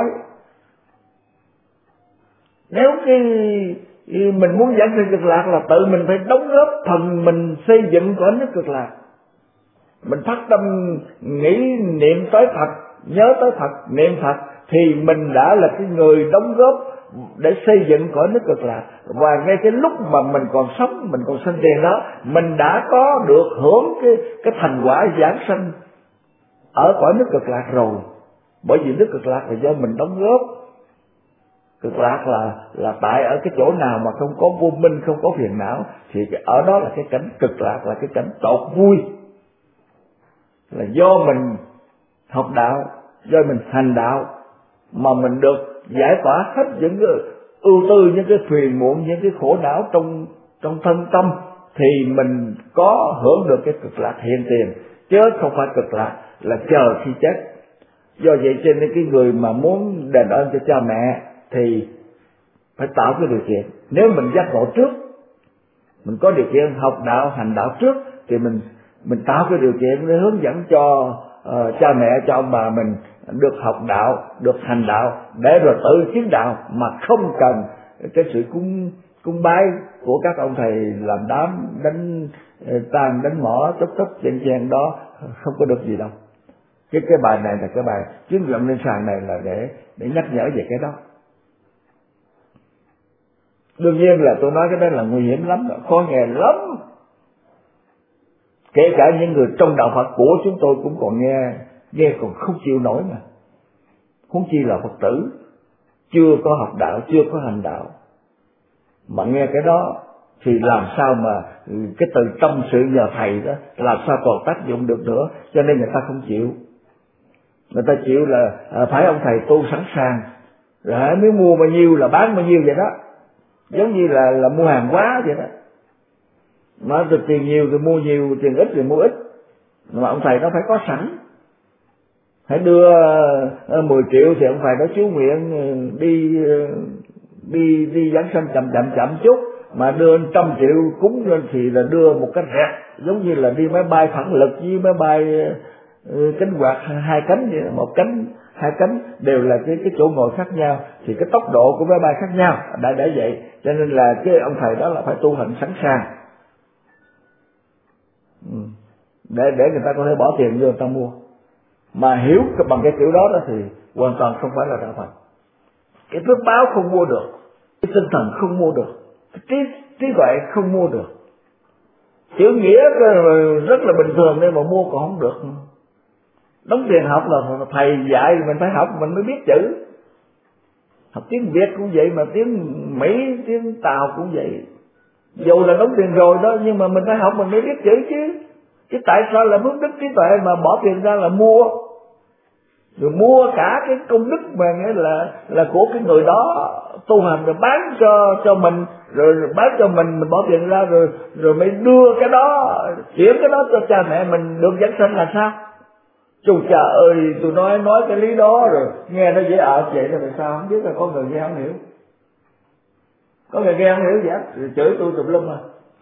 nếu cái mình muốn giảng sinh cực lạc là tự mình phải đóng góp phần mình xây dựng cõi nước cực lạc. Mình phát tâm nghĩ niệm tới Phật, nhớ tới Phật, niệm Phật, thì mình đã là cái người đóng góp để xây dựng cõi nước cực lạc. Và ngay cái lúc mà mình còn sống, mình còn sinh tiền đó, mình đã có được hưởng cái cái thành quả giảng sanh ở cõi nước cực lạc rồi. Bởi vì nước cực lạc là do mình đóng góp. Cực lạc là là tại ở cái chỗ nào mà không có vô minh, không có phiền não, thì ở đó là cái cảnh cực lạc, là cái cảnh tột vui. Là do mình học đạo, do mình hành đạo mà mình được giải tỏa hết những cái ưu tư, những cái phiền muộn, những cái khổ não trong trong thân tâm, thì mình có hưởng được cái cực lạc hiện tiền, chứ không phải cực lạc là chờ khi chết. Do vậy cho nên cái người mà muốn đền ơn cho cha mẹ thì phải tạo cái điều kiện. Nếu mình giác ngộ trước, mình có điều kiện học đạo hành đạo trước, thì mình mình tạo cái điều kiện để hướng dẫn cho uh, cha mẹ, cho ông bà mình được học đạo, được hành đạo, để rồi tự chứng đạo mà không cần cái sự cúng cúng bái của các ông thầy làm đám đánh tàn đánh mỏ tấp tấp chen chen đó, không có được gì đâu. Cái cái bài này là cái bài chứng luận lên sàn này là để để nhắc nhở về cái đó. Đương nhiên là tôi nói cái đó là nguy hiểm lắm, khó nghe lắm. Kể cả những người trong đạo Phật của chúng tôi cũng còn nghe nghe còn không chịu nổi mà, huống chi là Phật tử chưa có học đạo, chưa có hành đạo mà nghe cái đó thì làm sao mà cái từ tâm sự nhờ thầy đó làm sao còn tác dụng được nữa. Cho nên người ta không chịu, người ta chịu là phải ông thầy tu sẵn sàng, rồi mới mua bao nhiêu là bán bao nhiêu vậy đó, giống như là là mua hàng hóa vậy đó. Mà từ tiền nhiều thì mua nhiều, tiền ít thì mua ít, mà ông thầy nó phải có sẵn. Hãy đưa mười triệu thì ông thầy đó chú nguyện đi đi đi giảng sanh chậm chậm chậm chút, mà đưa trăm triệu cúng lên thì là đưa một cái rẹt, giống như là đi máy bay phản lực với máy bay cánh quạt hai cánh vậy, một cánh hai cánh đều là cái cái chỗ ngồi khác nhau, thì cái tốc độ của máy bay khác nhau, đã để vậy. Cho nên là cái ông thầy đó là phải tu hành sẵn sàng, để để người ta có thể bỏ tiền vô người ta mua. Mà hiểu bằng cái kiểu đó đó thì hoàn toàn không phải là đạo Phật. Cái phước báo không mua được, cái tinh thần không mua được, cái trí, trí tuệ không mua được. Chữ nghĩa rất là bình thường nên mà mua còn không được. Đóng tiền học là thầy dạy mình phải học mình mới biết chữ. Học tiếng Việt cũng vậy, mà tiếng Mỹ, tiếng Tàu cũng vậy. Dù là đóng tiền rồi đó, nhưng mà mình phải học mình mới biết chữ chứ. Chứ tại sao là phước đức trí tuệ mà bỏ tiền ra là mua, rồi mua cả cái công đức mà nghĩa là là của cái người đó tu hành, rồi bán cho cho mình, rồi, rồi bán cho mình, mình bỏ tiền ra rồi rồi mới đưa cái đó, chuyển cái đó cho cha mẹ mình được giảng sanh là sao? Chú cha ơi, tôi nói nói cái lý đó rồi nghe nó dễ ở vậy là sao không biết, là có người nghe không hiểu, có người nghe không hiểu vậy rồi chửi tôi tùm lum à,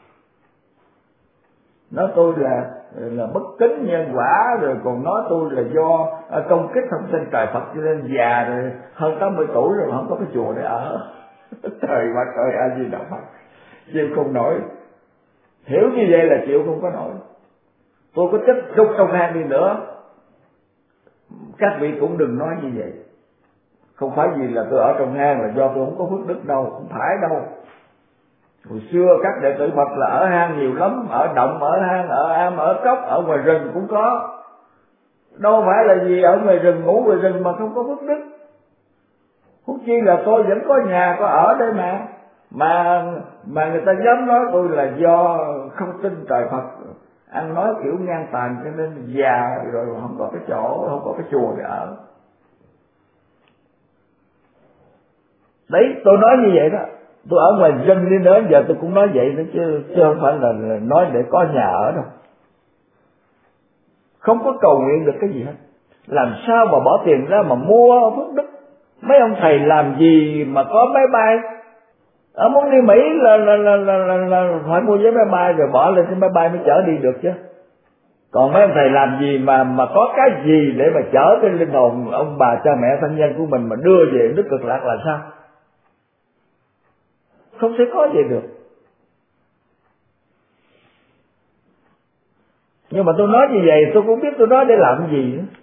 nói tôi là là bất kính nhân quả, rồi còn nói tôi là do công kích không sinh trời Phật cho nên già rồi hơn tám mươi tuổi rồi mà không có cái chùa để ở. Trời quá trời, A Di Đà Phật, chịu không nổi. Hiểu như vậy là chịu không có nổi. Tôi có chết rút trong hang đi nữa, các vị cũng đừng nói như vậy. Không phải vì là tôi ở trong hang là do tôi không có phước đức đâu, không phải đâu. Hồi xưa các đệ tử Phật là ở hang nhiều lắm, ở động, ở hang, ở am, ở cốc, ở ngoài rừng cũng có. Đâu phải là gì ở ngoài rừng, ngủ ngoài rừng mà không có phước đức. Huống chi là tôi vẫn có nhà, có ở đây mà. Mà mà người ta dám nói tôi là do không tin trời Phật, ăn nói kiểu ngang tàn cho nên già rồi không có cái chỗ, không có cái chùa để ở. Đấy, tôi nói như vậy đó. Tôi ở ngoài rừng đi nữa giờ tôi cũng nói vậy nữa, chứ, chứ không phải là, là nói để có nhà ở đâu. Không có cầu nguyện được cái gì hết. Làm sao mà bỏ tiền ra mà mua phước đức? Mấy ông thầy làm gì mà có máy bay? Ở muốn đi Mỹ là là, là, là, là, là phải mua vé máy bay rồi bỏ lên cái máy bay mới chở đi được chứ. Còn mấy ông thầy làm gì mà mà có cái gì để mà chở cái linh hồn ông bà cha mẹ thân nhân của mình mà đưa về nước Cực Lạc là sao? Không thể có gì được. Nhưng mà tôi nói như vậy tôi cũng biết tôi nói để làm gì nữa.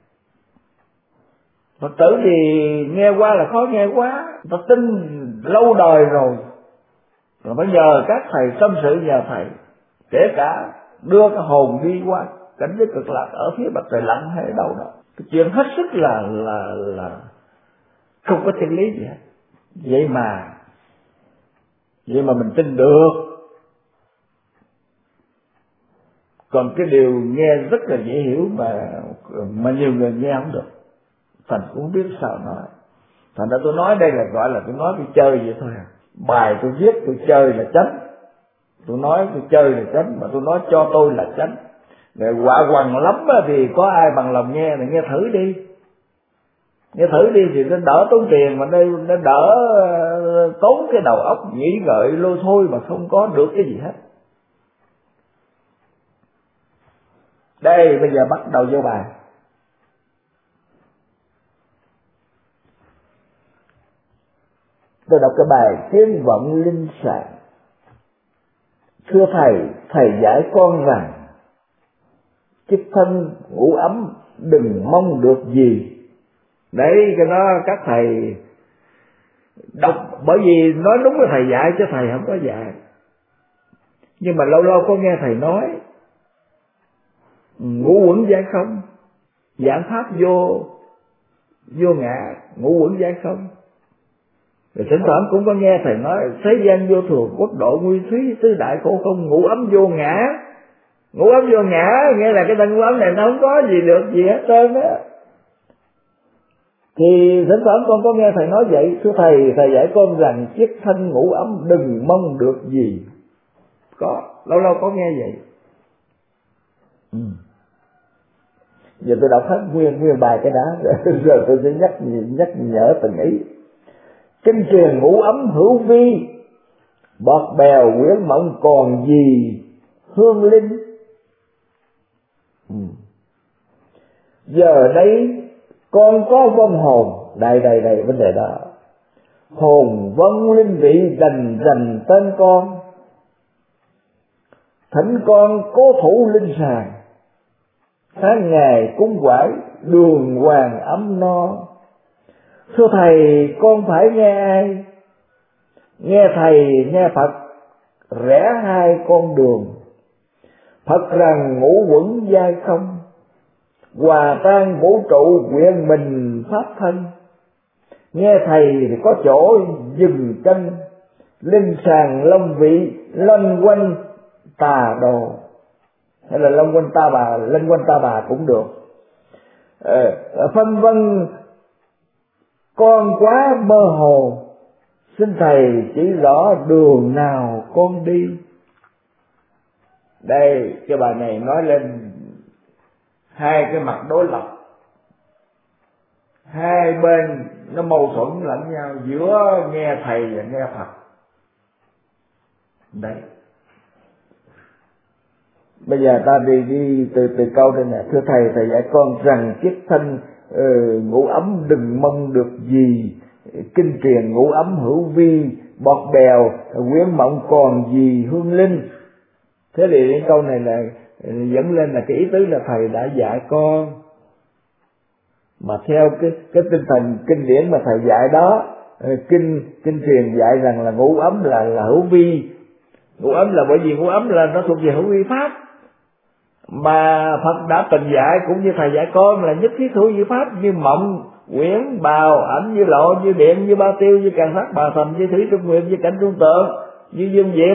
Phật tử thì nghe qua là khó nghe quá, ta tin lâu đời rồi, rồi phải nhờ các thầy tâm sự, nhờ thầy, kể cả đưa cái hồn đi qua cảnh giới Cực Lạc ở phía mặt trời lặn hay ở đâu đó. Cái chuyện hết sức là là là không có thiên lý gì hết. Vậy mà vậy mà mình tin được. Còn cái điều nghe rất là dễ hiểu mà mà nhiều người nghe không được, thành cũng không biết sao nói. Thành ra tôi nói đây là gọi là tôi nói tôi chơi vậy thôi à. Bài tôi viết tôi chơi là chánh, tôi nói tôi chơi là chánh, mà tôi nói cho tôi là chánh. Rồi quả quằn lắm thì có ai bằng lòng nghe thì nghe thử đi, nghe thử đi thì nó đỡ tốn tiền, mà đây nó đỡ tốn cái đầu óc nghĩ ngợi lôi thôi mà không có được cái gì hết. Đây bây giờ bắt đầu vô bài. Tôi đọc cái bài Tiếng Vọng Linh Sản. Thưa thầy, thầy dạy con rằng chức thân ngủ ấm đừng mong được gì. Đấy, cái đó các thầy đọc, bởi vì nói đúng là thầy dạy chứ thầy không có dạy. Nhưng mà lâu lâu có nghe thầy nói ngũ uẩn giải không, giảng pháp vô vô ngã, ngũ uẩn giải không. Rồi thỉnh thoảng cũng có nghe thầy nói thế gian vô thường, quốc độ nguyên thúy, tứ đại khổ không, ngũ ấm vô ngã. Ngũ ấm vô ngã nghĩa là cái thân ngũ ấm này nó không có gì được gì hết trơn á. Thì thỉnh thoảng con có nghe thầy nói vậy. Thưa thầy, thầy dạy con rằng chiếc thân ngũ ấm đừng mong được gì. Có, lâu lâu có nghe vậy. Ừ. Giờ tôi đọc hết nguyên nguyên bài cái đó rồi tôi sẽ nhắc nhắc nhở từng ý. Kinh truyền ngũ ấm hữu vi, bọt bèo quyến mộng còn gì hương linh. Ừ. Giờ đây con có vong hồn, đây đây đây vấn đề đó. Hồn vong linh vị đành dành tên con, thỉnh con cố thủ linh sàng, tháng ngày cúng quải đường hoàng ấm no. Thưa thầy, con phải nghe ai? Nghe thầy, nghe Phật, rẽ hai con đường. Phật rằng ngũ uẩn giai không, hòa tan vũ trụ nguyện mình pháp thân. Nghe thầy thì có chỗ dừng chân, linh sàng long vị loanh quanh tà đồ, hay là loanh quanh ta bà, loanh quanh ta bà cũng được. Ờ, phân vân con quá mơ hồ, xin thầy chỉ rõ đường nào con đi. Đây, cái bài này nói lên hai cái mặt đối lập, hai bên nó mâu thuẫn lẫn nhau, giữa nghe thầy và nghe Phật. Đấy, bây giờ ta đi đi từ từ câu đây nè. Thưa thầy, thầy dạy con rằng chiếc thân uh, ngủ ấm đừng mong được gì. Kinh truyền ngủ ấm hữu vi, bọt bèo quyến mộng còn gì hương linh. Thế thì cái câu này là dẫn lên là cái ý tứ là thầy đã dạy con, mà theo cái cái tinh thần kinh điển mà thầy dạy đó. Kinh kinh truyền dạy rằng là ngủ ấm là là hữu vi. Ngủ ấm là bởi vì ngủ ấm là nó thuộc về hữu vi pháp, mà Phật đã từng dạy cũng như thầy dạy con là nhất thiết hữu vi pháp, như mộng quyển bào ảnh, như lộ, như điện, như bao tiêu, như càng sắc bà thành, như thủy trung nguyện, như cảnh trung tượng, như dương diệm.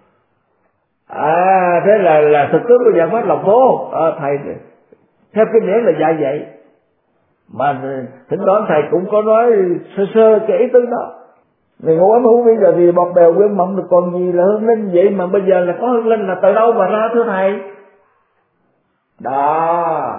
À, thế là là thực tướng của dạng pháp lọc vô. À, thầy theo kinh điển là dạy vậy, mà thỉnh thoảng thầy cũng có nói sơ sơ cái ý tứ đó. Vì ngũ ấm hữu vi giờ thì bọt bèo quyến mộng được còn gì là hương linh. Vậy mà bây giờ là có hương linh là từ đâu mà ra thưa thầy? Đó,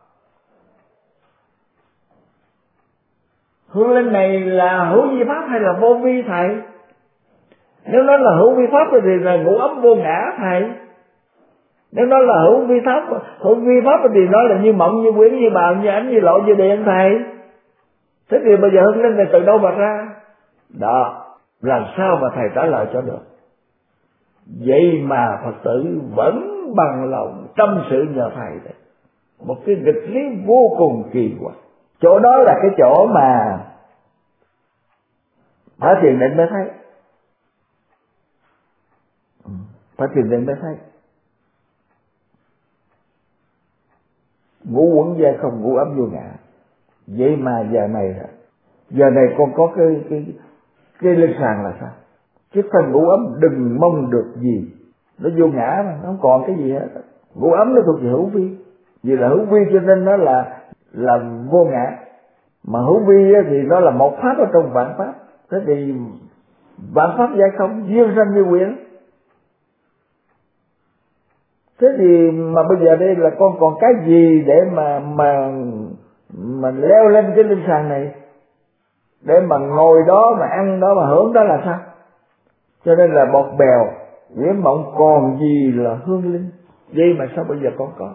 hương linh này là hữu vi pháp hay là vô vi thầy? Nếu nó là hữu vi pháp thì là ngũ ấm vô ngã thầy. Nếu nó là hữu vi pháp, hữu vi pháp thì nó là như mộng, như quyển, như bào, như ánh, như lộ, như điện thầy. Thế thì bây giờ hương linh này từ đâu mà ra? Đó, làm sao mà thầy trả lời cho được? Vậy mà Phật tử vẫn bằng lòng tâm sự nhờ thầy đấy. Một cái nghịch lý vô cùng kỳ quặc. Chỗ đó là cái chỗ mà phải thiền định mới thấy. Phải thiền định mới thấy. Ngũ uẩn giai không, ngũ ấm vô ngã. Vậy mà giờ này giờ này con có cái cái cái linh sàng là sao? Cái phần ngũ ấm đừng mong được gì. Nó vô ngã mà, nó không còn cái gì hết. Ngũ ấm nó thuộc về hữu vi, vì là hữu vi cho nên nó là là vô ngã. Mà hữu vi thì nó là một pháp ở trong vạn pháp. Thế thì vạn pháp giải không, duyên sanh như quyển. Thế thì mà bây giờ đây là con còn cái gì để mà mà mà leo lên cái linh sàng này, để mà ngồi đó mà ăn đó mà hưởng đó là sao? Cho nên là bọt bèo Nguyễn Mộng còn gì là hương linh, vậy mà sao bây giờ con có?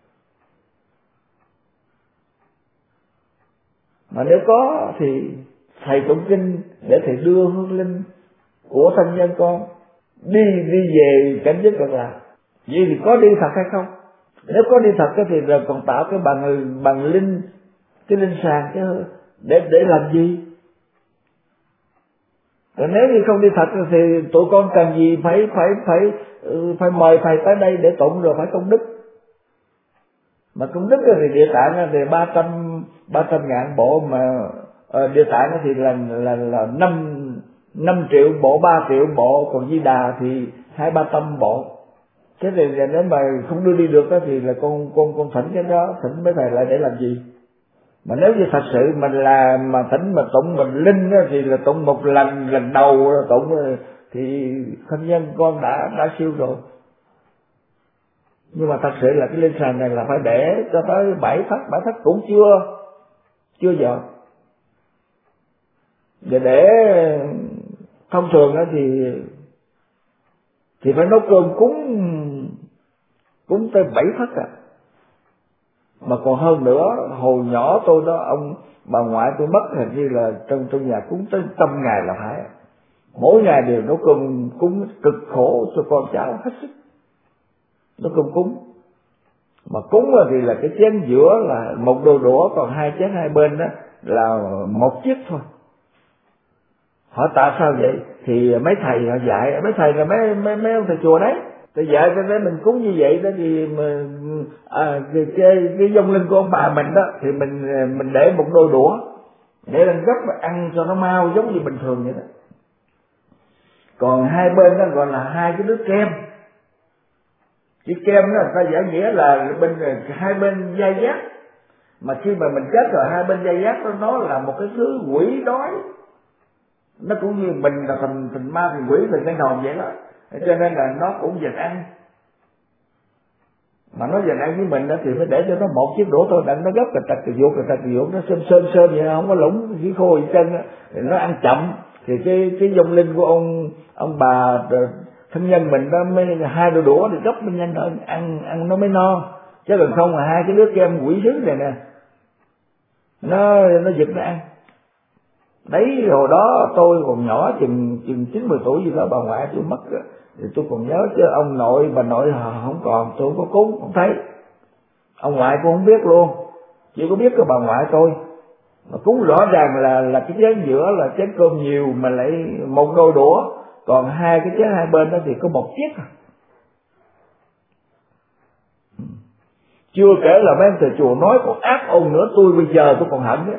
Mà nếu có thì thầy tụng kinh để thầy đưa hương linh của thân nhân con đi đi về cảnh giới cực lạc. Vậy thì có đi thật hay không? Nếu có đi thật thì là còn tạo cái bằng bằng linh, cái linh sàng chứ để để làm gì? Còn nếu như không đi thật thì tụi con cần gì phải phải phải phải mời thầy tới đây để tụng rồi phải công đức. Mà công đức thì địa tạng thì ba trăm ba trăm ngàn bộ, mà uh, địa tạng thì là là là năm năm triệu bộ, ba triệu bộ, còn Di Đà thì hai ba trăm bộ. Thế thì nếu mà không đưa đi được đó thì là con con con thỉnh cái đó, thỉnh mấy thầy lại để làm gì? Mà nếu như thật sự mình là mà thỉnh mà tụng mình linh đó, thì là tụng một lần lần đầu tụng thì thân nhân con đã đã siêu rồi. Nhưng mà thật sự là cái linh sàng này là phải để cho tới bảy thất, bảy thất cũng chưa chưa dọn. Và để thông thường đó thì thì phải nấu cơm cúng cúng tới bảy thất à. Mà còn hơn nữa, hồi nhỏ tôi đó, ông bà ngoại tôi mất hình như là trong trong nhà cúng tới trăm ngày là phải. Mỗi ngày đều nấu cơm cúng cực khổ cho con cháu hết sức. Nấu cơm cúng. Mà cúng thì là cái chén giữa là một đôi đũa, còn hai chén hai bên đó là một chiếc thôi. Hỏi tại sao vậy? Thì mấy thầy họ dạy, mấy thầy là mấy mấy mấy ông thầy chùa đấy, thầy dạy cho nên mình cúng như vậy đó thì mà, à, cái cái, cái vong linh của ông bà mình đó thì mình mình để một đôi đũa để lên gấp và ăn cho nó mau, giống như bình thường vậy đó. Còn hai bên đó gọi là hai cái đứa kem. Chữ kem đó người ta giải nghĩa là bên hai bên dây giác. Mà khi mà mình chết rồi, hai bên dây giác đó nó là một cái thứ quỷ đói. Nó cũng như mình là thành thành ma thành quỷ thành cái hồn vậy đó. Cho nên là nó cũng dành ăn. Mà nó dành ăn với mình đó thì phải để cho nó một chiếc đũa thôi, đặng nó gấp cà trật cà ruột cà trật cà ruột, nó sơm sơm sơm vậy, không có lủng chỉ khô gì chân. Thì nó ăn chậm thì cái cái vong linh của ông ông bà thân nhân mình đó mới hai đôi đũa thì gấp bên nhanh hơn, ăn ăn nó mới no. Chứ còn không là hai cái đứa kem quỷ sứ này nè, nó nó giật nó ăn. Đấy, hồi đó tôi còn nhỏ chừng chừng chín mười tuổi gì đó, bà ngoại tôi mất đó, thì tôi còn nhớ, chứ ông nội bà nội không còn, tôi không có cúng không thấy. Ông ngoại cũng không biết luôn, chỉ có biết cái bà ngoại tôi. Mà cúng rõ ràng là là cái chén giữa là chén cơm nhiều mà lại một đôi đũa, còn hai cái chén hai bên đó thì có một chiếc. Chưa kể là mấy ông thầy chùa nói còn ác ôn nữa, tôi bây giờ tôi còn hận đó.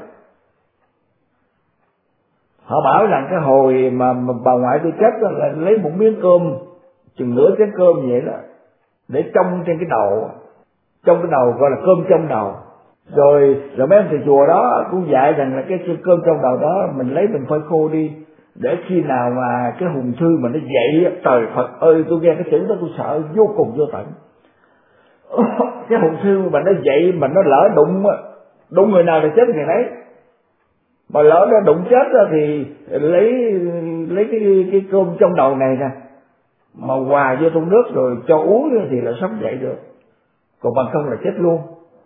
Họ bảo rằng cái hồi mà, mà bà ngoại tôi chết đó, là lấy một miếng cơm chừng nửa chén cơm vậy đó để trong trên cái đầu, trong cái đầu gọi là cơm trong đầu. Rồi rồi mấy ông thầy chùa đó cũng dạy rằng là cái cơm trong đầu đó mình lấy mình phơi khô đi, để khi nào mà cái hùng thư mà nó dậy, trời Phật ơi, tôi nghe cái chữ đó tôi sợ vô cùng vô tận. Cái hùng thư mà nó dậy mà nó lỡ đụng đụng người nào thì chết người đấy. Mà lỡ nó đụng chết ra thì lấy lấy cái cái cơm trong đầu này nè mà hòa vô trong nước rồi cho uống thì là sống dậy được, còn bằng không là chết luôn.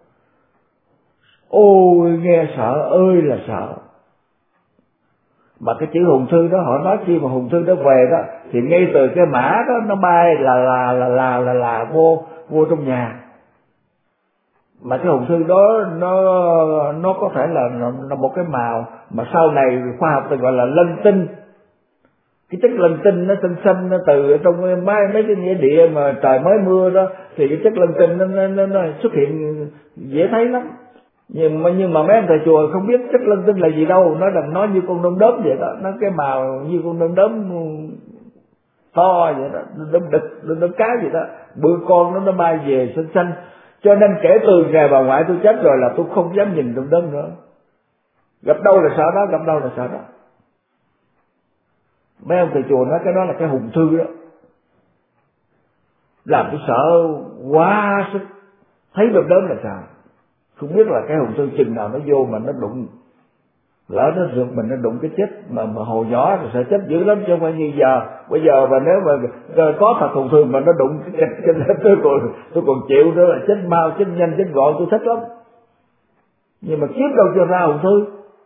Ôi nghe sợ ơi là sợ. Mà cái chữ hùng thư đó, họ nói khi mà hùng thư đó về đó thì ngay từ cái mã đó nó bay là là là là là, là vô vô trong nhà. Mà cái hùng thư đó nó nó có thể là nó một cái màu mà sau này khoa học thì gọi là lân tinh. Cái chất lân tinh nó xanh xanh nó từ trong mấy mấy cái nghĩa địa mà trời mới mưa đó, thì cái chất lân tinh nó, nó, nó xuất hiện dễ thấy lắm. Nhưng mà nhưng mà mấy ông thầy chùa không biết chất lân tinh là gì đâu, nó đừng nói như con đom đóm vậy đó, nó cái màu như con đom đóm to vậy đó, đom đực đom đóm cá vậy đó, bữa con nó nó bay về xanh xanh. Cho nên kể từ ngày bà ngoại tôi chết rồi là tôi không dám nhìn đom đóm nữa. Gặp đâu là sợ đó, gặp đâu là sợ đó. Mấy ông thầy chùa nói cái đó là cái hùng thư đó, làm tôi sợ quá sức, thấy đom đóm là sợ. Không biết là cái hùng thư chừng nào nó vô mà nó đụng, lỡ nó rượt mình nó đụng cái chết, mà mà hồi nhỏ thì sợ chết dữ lắm, chứ không phải như giờ. Bây giờ mà nếu mà có thật hùng thư mà nó đụng cái chết, tôi còn tôi còn chịu nữa, là chết mau, chết nhanh, chết gọn, tôi thích lắm. Nhưng mà kiếp đâu cho ra hùng thư.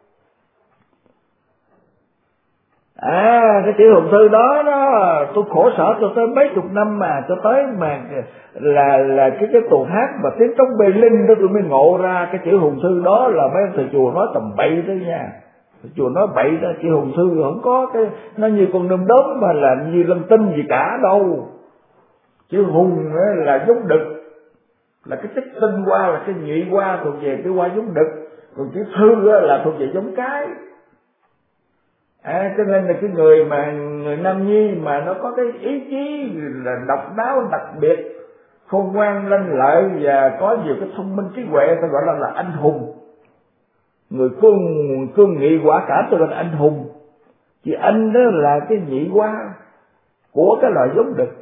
À, cái chữ hùng thư đó đó, tôi khổ sở cho tới mấy chục năm mà cho tới mà là là cái cái tuồng hát mà tiếng trống bê linh đó tôi mới ngộ ra cái chữ hùng thư đó là mấy ông thầy chùa nói tầm bậy đó nha. Thầy chùa nói bậy đó, chữ hùng thư không có cái nó như con đom đóm mà là như lâm tinh gì cả đâu. Chữ hùng là giống đực, là cái chất tinh hoa, là cái nhị hoa thuộc về cái hoa giống đực, còn chữ thư là thuộc về giống cái. À, cho nên là cái người mà người nam nhi mà nó có cái ý chí là độc đáo đặc biệt, khôn ngoan lanh lợi và có nhiều cái thông minh trí huệ, ta gọi là là anh hùng. Người cương cương nghị quả cảm tôi gọi là anh hùng. Chứ anh đó là cái nhị hoa của cái loài giống đực,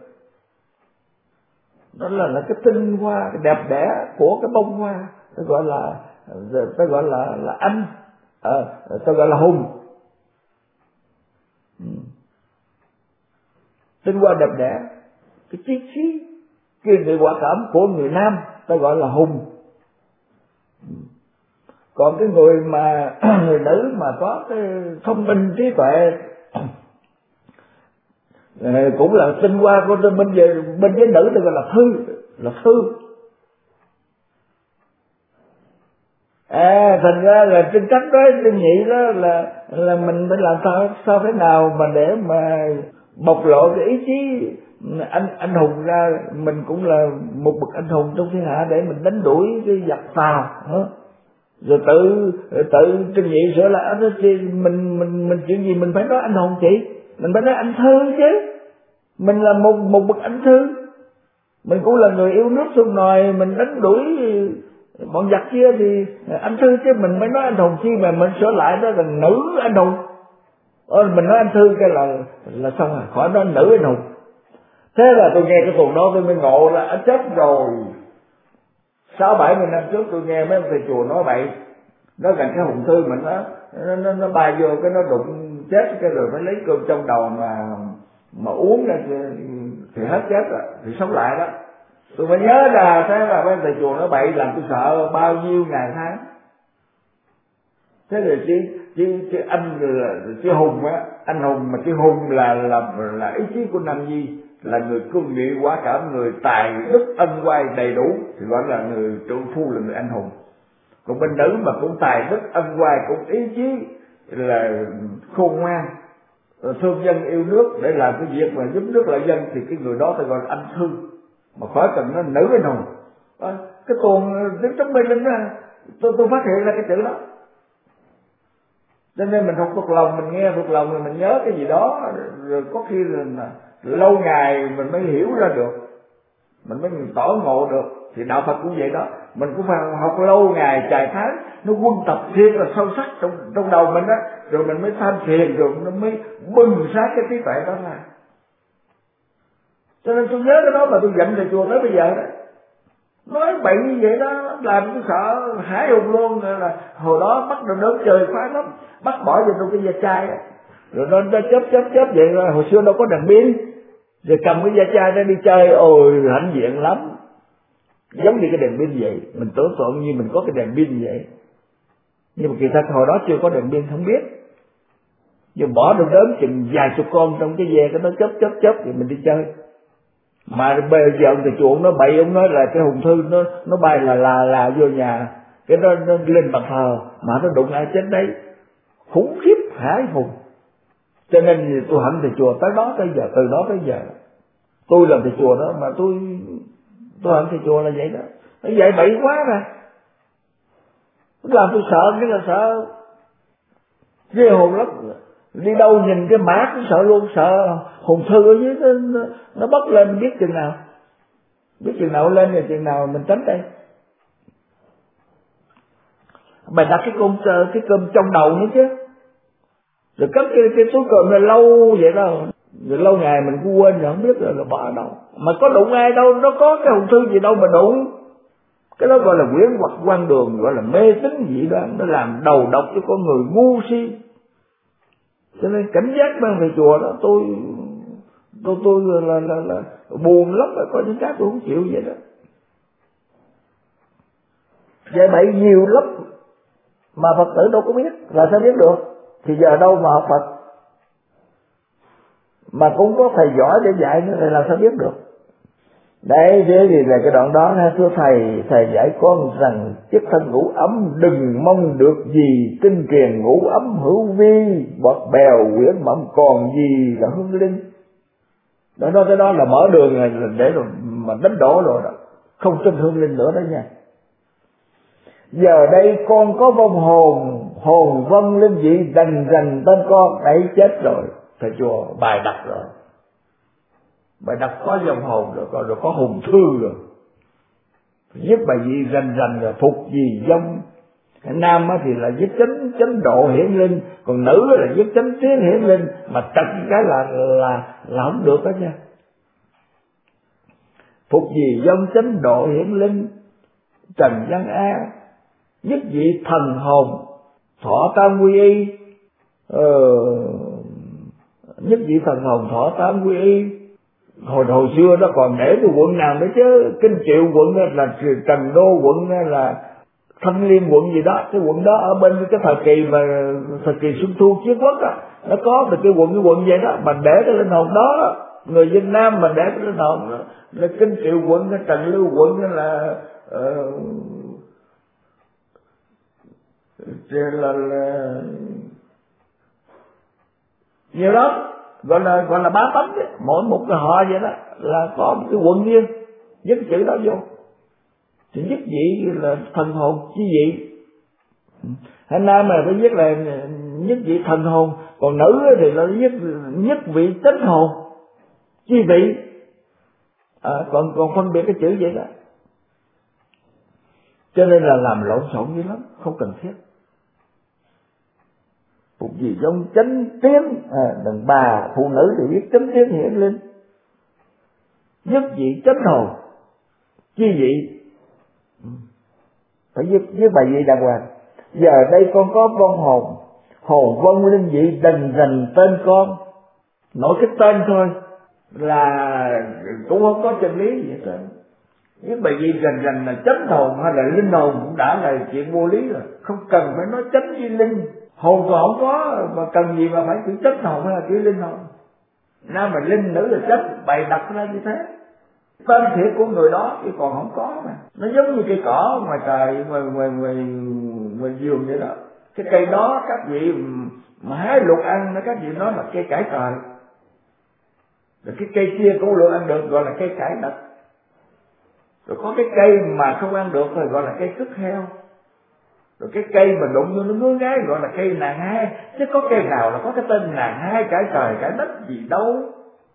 đó là là cái tinh hoa, cái đẹp đẽ của cái bông hoa, ta gọi là ta gọi là là anh, à, ta gọi là hùng. Tinh hoa đẹp đẽ, cái chí khí, cái người quả cảm của người nam ta gọi là hùng. Còn cái người mà người nữ mà có cái thông minh trí tuệ cũng là tinh hoa của bên về bên giới nữ ta gọi là thư, là thư. À, thành ra là trên cách đó, trên nhị đó là là mình phải làm sao sao thế nào mà để mà bộc lộ cái ý chí anh anh hùng ra. Mình cũng là một bậc anh hùng trong thiên hạ để mình đánh đuổi cái giặc Tàu, rồi tự tự trên nhị sửa là mình mình mình chuyện gì mình phải nói anh hùng chị, mình phải nói anh thư chứ. Mình là một một bậc anh thư, mình cũng là người yêu nước sông nòi, mình đánh đuổi bọn giặc kia thì anh thư chứ, mình mới nói anh hùng chi mà mình sửa lại đó là nữ anh hùng. Ờ, mình nói anh thư cái là là xong rồi, khỏi nói nữ anh hùng. Thế là tôi nghe cái tuồng đó tôi mới ngộ là anh chết rồi. Sáu bảy mươi năm trước tôi nghe mấy ông thầy chùa nói bậy, nói rằng cái hùng thư mình nó nó nó, nó bay vô cái nó đụng chết cái rồi phải lấy cơm trong đầu mà mà uống ra thì hết chết rồi thì sống lại đó. Tôi mới nhớ ra thế là mấy thầy chùa nói bậy làm tôi sợ bao nhiêu ngày tháng. Thế rồi chứ chứ chứ anh là chứ hùng á, anh hùng mà chứ hùng là là là ý chí của nam nhi, là người cương nghị quả cảm, người tài đức ân oai đầy đủ thì gọi là người trượng phu, là người anh hùng. Còn bên nữ mà cũng tài đức ân oai, cũng ý chí là khôn ngoan, thương dân yêu nước để làm cái việc mà giúp nước lợi dân thì cái người đó phải gọi là anh thư, mà khỏi cần nó nữ anh hùng. À, cái tuồng tiếng trống mê linh đó tôi tôi phát hiện ra cái chữ đó, cho nên mình học thuộc lòng, mình nghe thuộc lòng rồi mình nhớ cái gì đó, rồi có khi là lâu ngày mình mới hiểu ra được, mình mới tỏ ngộ được. Thì đạo Phật cũng vậy đó, mình cũng phải học lâu ngày dài tháng, nó quân tập thiệt là sâu sắc trong trong đầu mình đó, rồi mình mới tham thiền, rồi nó mới bừng sáng cái trí tuệ đó ra. Cho nên tôi nhớ cái đó mà tôi giận thầy chùa tới bây giờ đó, nói bậy như vậy đó làm tôi sợ hãi hùng luôn. Là hồi đó bắt nó đớn trời khoái lắm, bắt bỏ vào trong cái da chai á, rồi nó, nó chớp chớp chớp vậy. Rồi hồi xưa đâu có đèn pin, rồi cầm cái da chai ra đi chơi, ôi hãnh diện lắm, giống như cái đèn pin vậy. Mình tưởng tượng như mình có cái đèn pin vậy, nhưng mà kỳ thật hồi đó chưa có đèn pin không biết. Nhưng bỏ được đớn chừng vài chục con trong cái ve, cái nó chớp chớp chớp thì mình đi chơi. Mà bây giờ ông thầy chùa nó bậy, ông nói là cái hùng thư nó nó bay là là là vô nhà, cái nó, nó lên bàn thờ mà nó đụng ai chết đấy, khủng khiếp hãi hùng. Cho nên tôi hận thầy chùa tới đó tới giờ, từ đó tới giờ tôi làm thầy chùa đó mà tôi tôi hận thầy chùa là vậy đó. Nó vậy bậy quá rồi, nó làm tôi sợ, cái là sợ ghê hồn lắm. Đi đâu nhìn cái mã cũng sợ luôn, sợ hùng thư ở dưới nó, nó, nó bốc lên biết chừng nào, biết chừng nào lên rồi chừng nào mình tránh đây. Mày đặt cái cơm cái cơm trong đầu nữa chứ, rồi cất cái cái túi cơm này lâu vậy đó, rồi lâu ngày mình cũng quên rồi không biết rồi là bỏ đâu. Mà có đụng ai đâu, nó có cái hồn thư gì đâu mà đụng. Cái đó gọi là quyển hoặc quan đường, gọi là mê tín dị đoan, nó làm đầu độc cho con người ngu si. Cho nên cảnh giác mang về chùa đó, tôi tôi tôi là là, là buồn lắm, có những cái tôi không chịu vậy đó. Vậy bậy nhiều lắm mà Phật tử đâu có biết, là sao biết được? Thì giờ đâu mà học Phật, mà cũng có thầy giỏi để dạy nữa thì làm sao biết được? Đấy, thế thì là cái đoạn đó, thưa thầy, thầy dạy con rằng chức thân ngũ ấm đừng mong được gì, kinh truyền ngũ ấm hữu vi, bọt bèo quyển mộng còn gì là hương linh. Đó, đó cái đó là mở đường rồi, để rồi mà đánh đổ rồi đó, không tin hương linh nữa đó nha. Giờ đây con có vong hồn, hồn vong linh dị đành rành tên con, ấy chết rồi, thầy chùa bài đặt rồi. Bài đặt có dòng hồn rồi, rồi, rồi có hồn thư rồi, giúp bài gì rành rành rồi, phục gì dông. Nam thì là giúp chánh chánh độ hiển linh, còn nữ là giúp chánh tiến hiển linh, mà trật cái là là là không được đó nha. Phục gì dông chánh độ hiển linh, trần gian a, nhất vị thần hồn, thọ tam quy y, ờ, nhất vị thần hồn thọ tam quy y. Hồi hồi xưa nó còn để cái quận nào nữa chứ, Kinh Triệu quận là Trần Đô quận là Thanh Liêm quận gì đó, cái quận đó ở bên cái thời kỳ mà thời kỳ Xuân Thu Chiến Quốc á, nó có được cái quận cái quận vậy đó, mà để cái linh hồn đó, người Việt Nam mà để cái linh hồn đó, là Kinh Triệu quận, cái Trần Lưu quận là uh, là, là nhiều lắm, gọi là gọi là bá tánh đấy. Mỗi một cái họ vậy đó là có một cái quận riêng, viết chữ đó vô thì nhất vị là thần hồn chi vị. Hay nam mà phải viết là nhất vị thần hồn, còn nữ thì nó viết nhất vị chánh hồn chi vị, à, còn còn phân biệt cái chữ vậy đó. Cho nên là làm lộn xộn dữ lắm, không cần thiết. Phục gì trong chánh tiến, à, đàn bà phụ nữ thì viết chánh tiến hiển linh, nhất vị chánh hồn chi vị, phải viết viết bài gì đàng hoàng. Giờ đây con có vong hồn, hồn vong linh vị đành rành tên con, nói cái tên thôi là cũng không có chân lý gì hết. Viết bài gì rành rành là chánh hồn hay là linh hồn cũng đã là chuyện vô lý rồi, không cần phải nói chánh với linh. Hồn còn không có mà cần gì mà phải chữ chánh hồn hay là chữ linh hồn. Nam mà linh, nữ là chánh, bày đặt ra như thế. Tên thiệt của người đó chứ còn không có mà. Nó giống như cây cỏ ngoài trời, ngoài ngoài ngoài ngoài vườn vậy đó. Cái cây đó các vị mà hái luộc ăn, các vị nói là cây cải trời. Rồi cái cây kia cũng luộc ăn được, gọi là cây cải đất. Rồi có cái cây mà không ăn được rồi gọi là cây cứt heo. Rồi cái cây mà đụng vô nó ngứa ngáy gọi là cây nàng hai. Chứ có cây nào là có cái tên nàng hai, cải trời, cải đất gì đâu.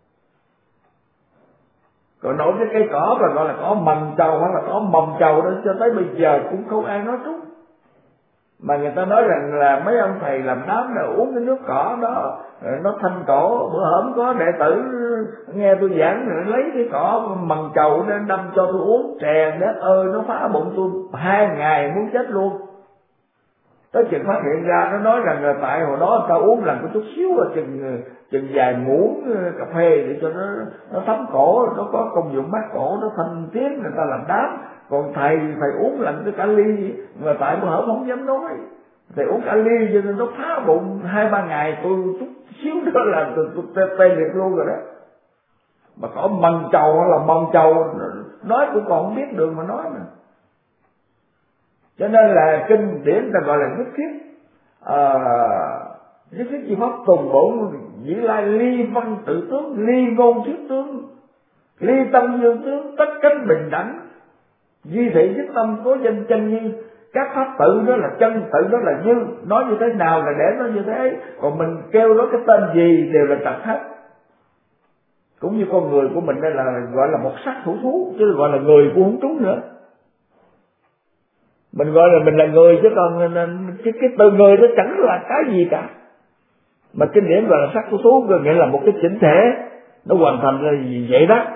Còn nổi cái cây cỏ mà gọi là cỏ mầm trầu hoặc là cỏ mầm trầu đó, cho tới bây giờ cũng không ai nói trúng. Mà người ta nói rằng là mấy ông thầy làm đám là uống cái nước cỏ đó nó thanh cổ. Bữa hổm có đệ tử nghe tôi giảng rồi lấy cái cỏ mầm trầu nó đâm cho tôi uống, trè đất ơi nó phá bụng tôi hai ngày muốn chết luôn. Tới chừng phát hiện ra nó nói rằng là tại hồi đó ta uống làm có chút xíu là chừng chừng vài muỗng cà phê để cho nó nó thấm cổ, nó có công dụng mát cổ, nó thanh tiến người ta làm đám. Còn thầy thầy uống lạnh cái cả ly, mà tại bữa hổm không dám nói, thầy uống cả ly cho nên nó phá bụng hai ba ngày, tôi chút xíu nữa là tôi, tôi tê, tê liệt luôn rồi đó. Mà có mần trầu hay là mầm trầu nói cũng còn không biết đường mà nói nè. Cho nên là kinh điển ta gọi là nhất thiết, à, nhất thiết chi pháp tùng bổn dĩ lai, ly văn tự tướng, ly ngôn thuyết tướng, ly tâm dương tướng, tất cánh bình đẳng, duy thị nhất tâm cố danh chân như. Các pháp tự đó là chân, tự đó là như, nói như thế nào là để nó như thế. Còn mình kêu nó cái tên gì đều là trật hết. Cũng như con người của mình đây là gọi là một sắc thủ thú, chứ gọi là người cũng không trúng nữa. Mình gọi là mình là người, chứ còn cái, cái từ người nó chẳng là cái gì cả. Mà kinh điển gọi là sắc của thú, nghĩa là một cái chỉnh thể nó hoàn thành là gì vậy đó.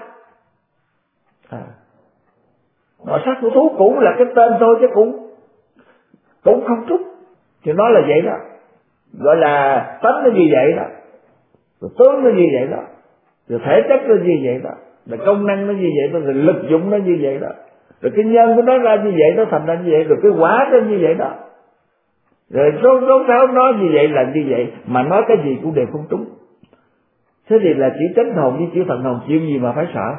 À. Mà sắc của thú cũng là cái tên thôi, chứ cũng cũng không trúc, thì nói là vậy đó, gọi là tánh nó như vậy đó, rồi tướng nó như vậy đó, rồi thể chất nó như vậy đó, rồi công năng nó như vậy đó, rồi lực dụng nó như vậy đó, rồi cái nhân của nó ra như vậy, nó thành ra như vậy, rồi cái quả nó như vậy đó, rồi số số sáu nói như vậy là như vậy, mà nói cái gì cũng đều không trúng. Thế thì là chỉ chánh hồn với chữ thần hồn, chuyện gì mà phải sợ.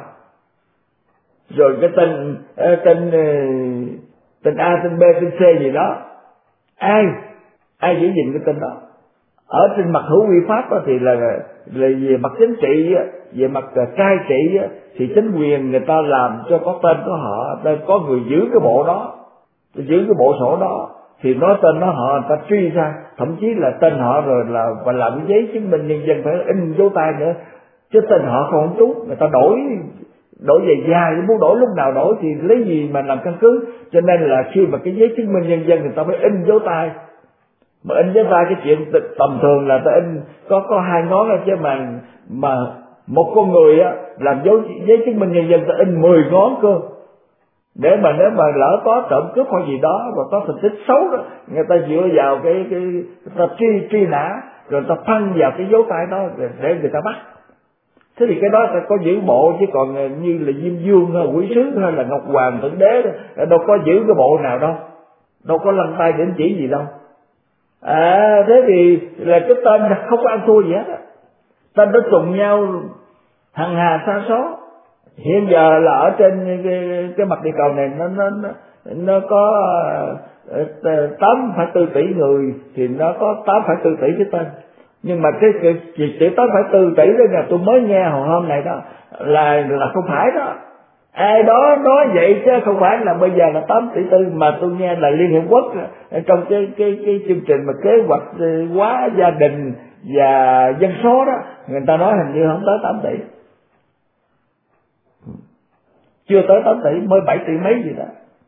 Rồi cái tên tên tên A, tên B, tên C gì đó, ai ai giữ gìn cái tên đó. Ở trên mặt hữu vi pháp đó thì là là về mặt chính trị, về mặt cai trị thì chính quyền người ta làm cho có tên có họ, có người giữ cái bộ đó, giữ cái bộ sổ đó, thì nói tên nó họ, người ta truy ra, thậm chí là tên họ rồi là và làm cái giấy chứng minh nhân dân phải in dấu tay nữa, chứ tên họ không trúng, người ta đổi đổi về dài, muốn đổi lúc nào đổi thì lấy gì mà làm căn cứ. Cho nên là khi mà cái giấy chứng minh nhân dân người ta mới in dấu tay, mà in dấu tay cái chuyện tầm thường là ta in có có hai ngón thôi, chứ mà mà một con người á làm dấu giấy chứng minh nhân dân ta in mười ngón cơ, để mà nếu mà lỡ có trộm cướp hoặc gì đó rồi có thành tích xấu đó, người ta dựa vào cái cái người ta truy truy nã, rồi người ta phăng vào cái dấu tay đó để người ta bắt. Thế thì cái đó ta có giữ bộ, chứ còn như là Diêm Vương hay Quỷ Sứ hay là Ngọc Hoàng Thượng Đế đó, đâu có giữ cái bộ nào đâu, đâu có lăn tay đến chỉ gì đâu. À thế thì là cái tên không có ăn thua gì hết á, tên nó trùng nhau hằng hà sa số. Hiện giờ là ở trên cái, cái mặt địa cầu này nó nó nó, nó có tám phẩy bốn tỷ người, thì nó có tám phẩy bốn tỷ cái tên. Nhưng mà cái chỉ chỉ tám phẩy bốn tỷ đó là tôi mới nghe hồi hôm này đó, là là không phải đó. Ai đó nói vậy chứ không phải là bây giờ là tám tỷ tư, mà tôi nghe là Liên Hiệp Quốc trong cái cái cái chương trình mà kế hoạch hóa gia đình và dân số đó, người ta nói hình như không tới tám tỷ, chưa tới tám tỷ, mới bảy tỷ mấy gì đó.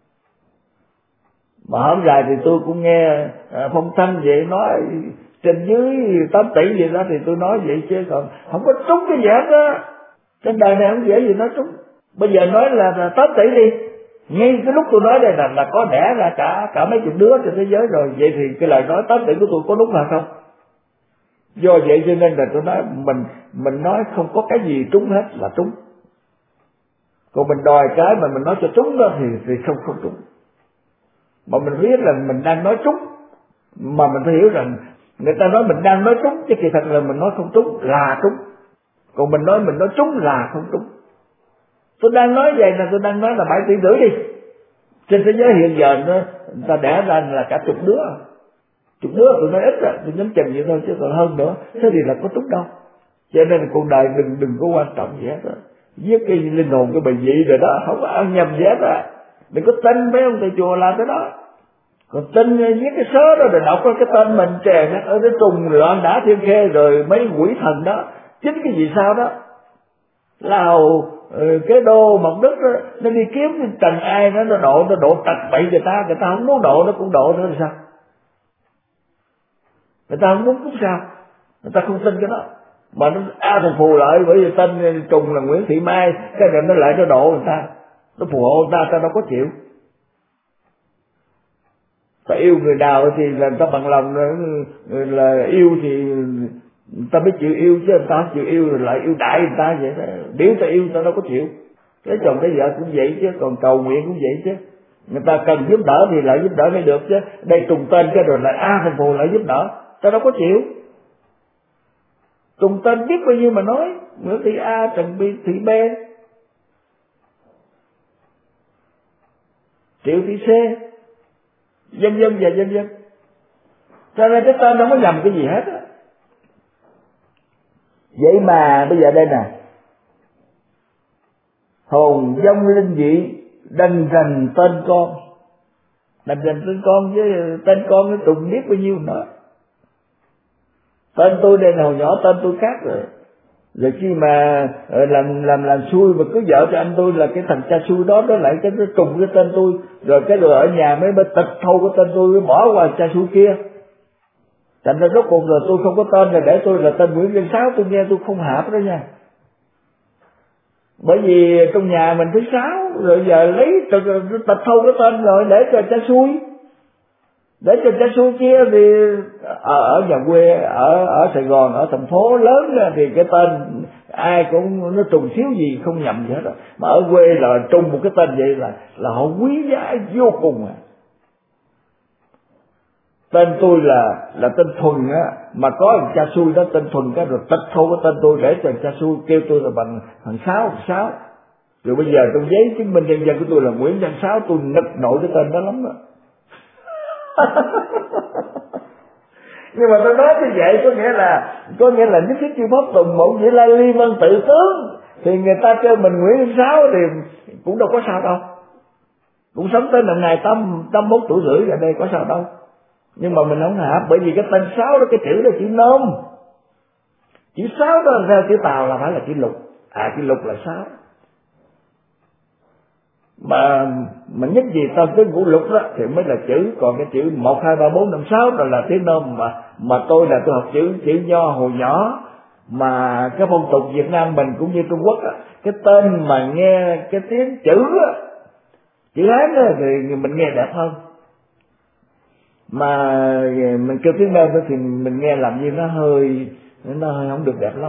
Mà hôm dài thì tôi cũng nghe phong thanh vậy, nói trên dưới tám tỷ gì đó, thì tôi nói vậy chứ còn không có trúng cái gì hết á. Trên đời này không dễ gì nói trúng. Bây giờ nói là, là tám tỷ đi, ngay cái lúc tôi nói đây là là có đẻ ra cả cả mấy chục đứa trên thế giới rồi, vậy thì cái lời nói tám tỷ của tôi có đúng hay không? Do vậy cho nên là tôi nói mình mình nói không có cái gì trúng hết là trúng, còn mình đòi cái mà mình nói cho trúng đó thì thì không không trúng. Mà mình biết là mình đang nói trúng, mà mình phải hiểu rằng người ta nói mình đang nói trúng, chứ kỳ thật là mình nói không trúng là trúng, còn mình nói mình nói trúng là không trúng. Tôi đang nói vậy là tôi đang nói là bảy tỷ rưỡi đi, trên thế giới hiện giờ nó người ta đẻ ra là cả chục đứa, chục đứa tôi nói ít rồi, tôi nhắm chừng vậy thôi, chứ còn hơn nữa thế thì là có trúng đâu. Cho nên cuộc đời đừng đừng có quan trọng gì hết đó, giết cái linh hồn cái bệnh dị rồi đó, không có ăn nhầm gì hết á. Đừng có tin mấy ông thầy chùa làm cái đó, còn tin viết cái sớ đó rồi đọc cái tên mình chèn ở cái trùng loạn đả thiên khê rồi mấy quỷ thần đó, chính cái gì sao đó Lào cái đô Mật Đức đó, nó đi kiếm trần ai nó nó độ nó độ tật bậy người ta, người ta không muốn độ nó cũng độ nữa thì sao? Người ta không muốn cũng sao, người ta không tin cái đó, mà nó a thằng phù lại bởi vì tên trùng là Nguyễn Thị Mai, cái này nó lại nó độ người ta, nó phù hộ người ta, ta đâu có chịu. Ta yêu người nào thì là người ta bằng lòng là yêu thì người ta mới chịu yêu, chứ người ta không chịu yêu rồi lại yêu đại người ta vậy đó. Nếu ta yêu người ta đâu có chịu. Lấy chồng lấy vợ cũng vậy chứ, còn cầu nguyện cũng vậy chứ. Người ta cần giúp đỡ thì lại giúp đỡ mới được chứ. Đây trùng tên cái rồi lại a thằng phù lại giúp đỡ, ta đâu có chịu. Trùng tên biết bao nhiêu mà nói, Nguyễn Thị A, Trần Thị B, Triệu Thị C, dân dân và dân dân. Cho nên cái tên nó không có nhầm cái gì hết á. Vậy mà bây giờ đây nè, hồn vong linh dị đành rành tên con, đành rành tên con, với tên con nó trùng biết bao nhiêu nữa. Tên tôi đây hồi nhỏ tên tôi khác rồi, Rồi khi mà làm làm làm xui mà cứ vợ cho anh tôi là cái thằng cha xui đó, đó lại cái nó trùng cái tên tôi, rồi cái rồi ở nhà mới mới tịch thâu cái tên tôi, mới bỏ qua cha xui kia. Thành ra rốt cuộc rồi tôi không có tên, là để tôi là tên Nguyễn Văn Sáu, tôi nghe tôi không hợp đó nha. Bởi vì trong nhà mình thứ Sáu, rồi giờ lấy tịch thâu cái tên rồi để cho cha xui, để cho cha xui kia thì ở, ở nhà quê, ở ở Sài Gòn, ở thành phố lớn thì cái tên ai cũng nó trùng xíu gì không nhầm gì hết đó. Mà ở quê là trùng một cái tên vậy là là họ quý giá vô cùng à. Tên tôi là là tên Thuần á, mà có thằng cha xui đó tên Thuần, cái rồi tịch thu cái tên tôi để cho cha xui kêu tôi là bằng thằng Sáu, Sáu. Rồi bây giờ trong giấy chứng minh nhân dân của tôi là Nguyễn Văn Sáu, tôi nực nổi cái tên đó lắm đó. Nhưng mà tôi nói như vậy có nghĩa là có nghĩa là nhất thiết chư pháp tùng một vậy là ly vân tự tướng, thì người ta kêu mình Nguyễn Văn Sáu thì cũng đâu có sao đâu, cũng sống tới lần này tám tám mốt tuổi rưỡi ở đây có sao đâu. Nhưng mà mình không hợp, bởi vì cái tên Sáu đó, cái chữ đó chữ nôm, chữ Sáu đó theo chữ Tàu là phải là chữ lục, à chữ lục là Sáu. Mà mà nhất gì tên tới ngũ lục đó thì mới là chữ, còn cái chữ một hai ba bốn năm sáu đó là tiếng nôm. Mà mà tôi là tôi học chữ chữ Nho hồi nhỏ, mà cái phong tục Việt Nam mình cũng như Trung Quốc á, cái tên mà nghe cái tiếng chữ á, chữ Hán á, thì mình nghe đẹp hơn. Mà mình kêu tiếng nôm thì mình nghe làm như nó hơi nó hơi không được đẹp lắm.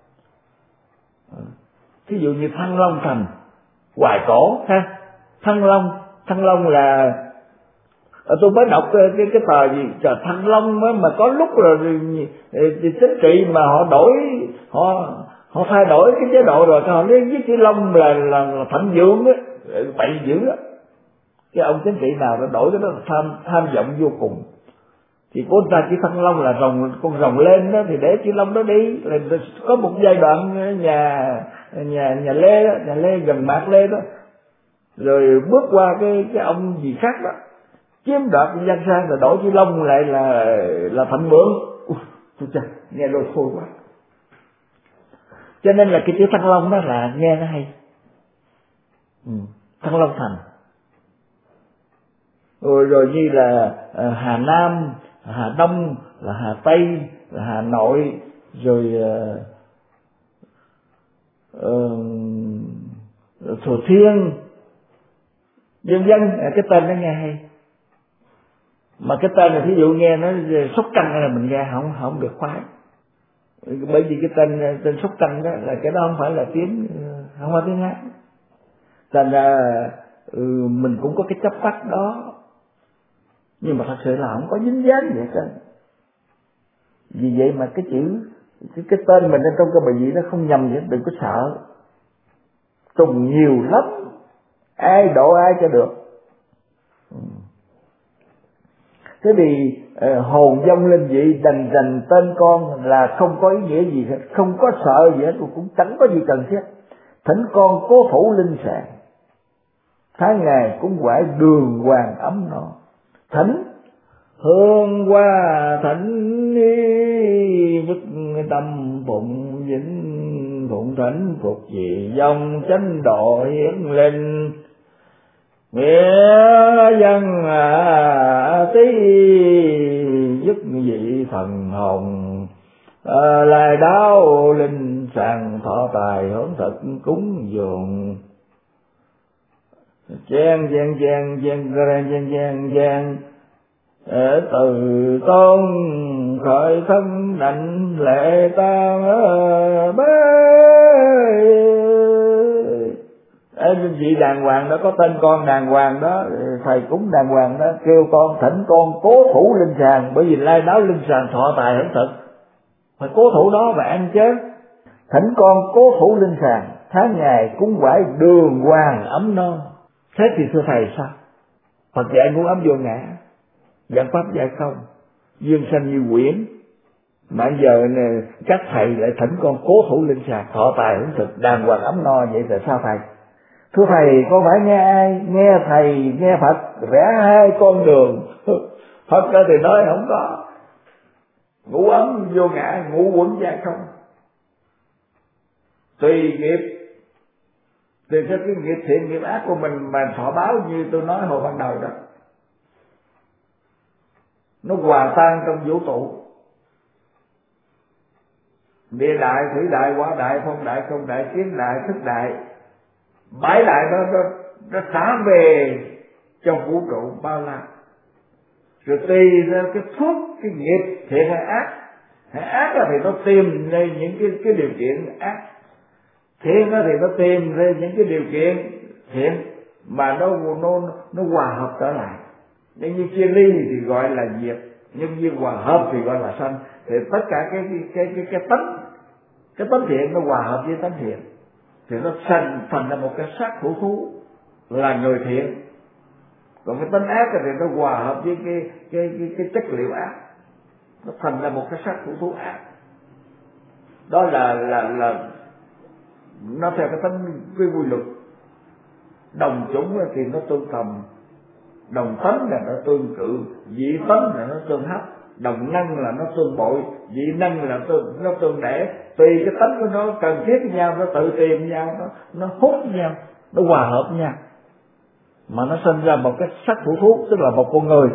Thí dụ như Thăng Long Thành, Hoài Cổ ha. Thăng Long, Thăng Long là tôi mới đọc cái cái, cái tờ gì trời, Thăng Long đó, mà có lúc rồi chính trị mà họ đổi, họ họ thay đổi cái chế độ rồi họ lấy với chữ Long là là, là Thạnh Vương á, bậy dữ á. Cái ông chính trị nào nó đổi cái đó là tham tham vọng vô cùng. Thì của ta chỉ Thăng Long là rồng, con rồng lên đó thì để chữ Long đó đi. Là có một giai đoạn nhà nhà nhà Lê đó, nhà Lê gần Mạc Lê đó, rồi bước qua cái cái ông gì khác đó chiếm đoạt dân sang rồi đổi chữ Long lại là là Thạnh Vương. Ui, trời, nghe đôi khôi quá. Cho nên là cái chữ Thăng Long đó là nghe nó hay. Ừ, Thăng Long Thành. Rồi rồi như là uh, Hà Nam, Hà Đông, là Hà Tây, là Hà Nội, rồi uh, uh, Thừa Thiên, dân dân, cái tên nó nghe hay. Mà cái tên này ví dụ nghe nó Sóc Trăng là mình nghe không không được khoái, bởi vì cái tên tên Sóc Trăng đó là cái đó không phải là tiếng, không phải tiếng Hán. Thành ra ừ, mình cũng có cái chấp bắt đó, nhưng mà thật sự là không có dính dáng gì hết trơn. Vì vậy mà cái chữ cái, cái tên mình ở trong cái bài vị nó không nhầm gì hết, đừng có sợ. Trùng nhiều lắm, ai độ ai cho được. Ừ. Thế thì uh, hồn vong linh vị đành dành tên con là không có ý nghĩa gì hết, không có sợ gì hết, cũng chẳng có gì cần thiết. Thỉnh con cố thủ linh sàng, tháng ngày cũng quải đường hoàng ấm no. Thỉnh hương qua thỉnh nhất tâm phụng vĩnh, phụng thỉnh phục vì dòng chánh độ hiển linh. Nghĩa dân à, tí dứt vị thần hồng, à, lại đáo linh sàng thọ tài hưởng thực cúng dường. Chen chen chen chen chen chen chen từ tôn khởi thân đảnh lệ ta bế. Vị đàng hoàng đó, có tên con đàng hoàng đó, thầy cúng đàng hoàng đó, kêu con thỉnh con cố thủ linh sàng, bởi vì lai đáo linh sàng thọ tài hưởng thực, phải cố thủ đó và ăn chứ. Thỉnh con cố thủ linh sàng, tháng ngày cúng quải đường hoàng ấm no. Thế thì thưa thầy sao? Phật dạy muốn ấm vô ngã, giảng pháp dạy không, duyên sanh như quyển. Mà giờ này, các thầy lại thỉnh con cố thủ linh sàng thọ tài hưởng thực đàng hoàng ấm no, vậy là sao thầy? Thưa thầy, con phải nghe ai? Nghe thầy, nghe Phật, rẽ hai con đường. Phật đó thì nói không có ngủ ấm vô ngã, ngủ quẩn ra không. tùy nghiệp, tùy theo cái nghiệp thiện nghiệp ác của mình mà thọ báo, như tôi nói hồi ban đầu đó, nó hòa tan trong vũ trụ. Địa đại, thủy đại, hỏa đại, phong đại, không đại, kiến đại, thức đại, bãi đại nó nó nó xả về trong vũ trụ bao la. Rồi tùy theo cái phước, cái nghiệp thiện hay ác. Hay ác là thì nó tìm ra những cái cái điều kiện ác, thiện thì nó tìm ra những cái điều kiện thiện mà nó nó nó hòa hợp trở lại. Nhưng như chia ly thì gọi là diệt, nhưng như hòa hợp thì gọi là sanh. Thì tất cả cái cái cái cái, cái tánh cái tánh thiện nó hòa hợp với tánh thiện thì nó thành thành ra một cái xác hữu thú là người thiện. Còn cái tánh ác thì nó hòa hợp với cái cái cái, cái chất liệu ác, nó thành ra một cái xác hữu thú ác. Đó là là là nó theo cái tánh cái quy luật. Đồng chủng thì nó tương tầm, đồng tánh là nó tương cự, dị tánh là nó tương hấp, đồng năng là nó tương bội, dị năng là tương, nó tương đẻ. Tùy cái tánh của nó cần thiết với nhau, nó tự tìm với nhau, nó nó hút với nhau, nó hòa hợp với nhau, mà nó sinh ra một cái sắc hữu thú, tức là một con người.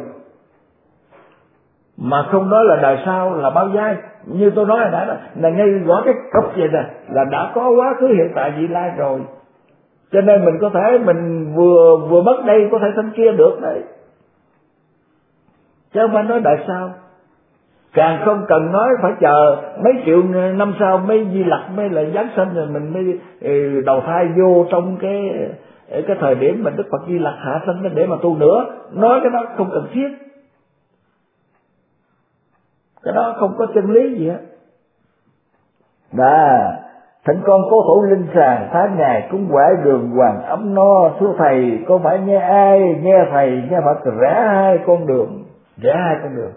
Mà không nói là đời sau là bao giai, như tôi nói hồi nãy đó, là ngay rõ cái cốc vậy nè, là đã có quá khứ hiện tại vị lai rồi. Cho nên mình có thể mình vừa vừa mất đây có thể sanh kia được đấy, chứ không phải nói đời sau. Càng không cần nói phải chờ mấy triệu năm sau mấy Di Lặc mới là giáng sinh, rồi mình mới đầu thai vô trong cái cái thời điểm mà Đức Phật Di Lặc hạ sinh để mà tu nữa. Nói cái đó không cần thiết, cái đó không có chân lý gì hết. Đã thỉnh con cố thủ linh sàng tháng ngày cúng quải đường hoàng ấm no. Thưa thầy, con phải nghe ai? Nghe thầy, nghe Phật, rẽ hai con đường, rẽ hai con đường.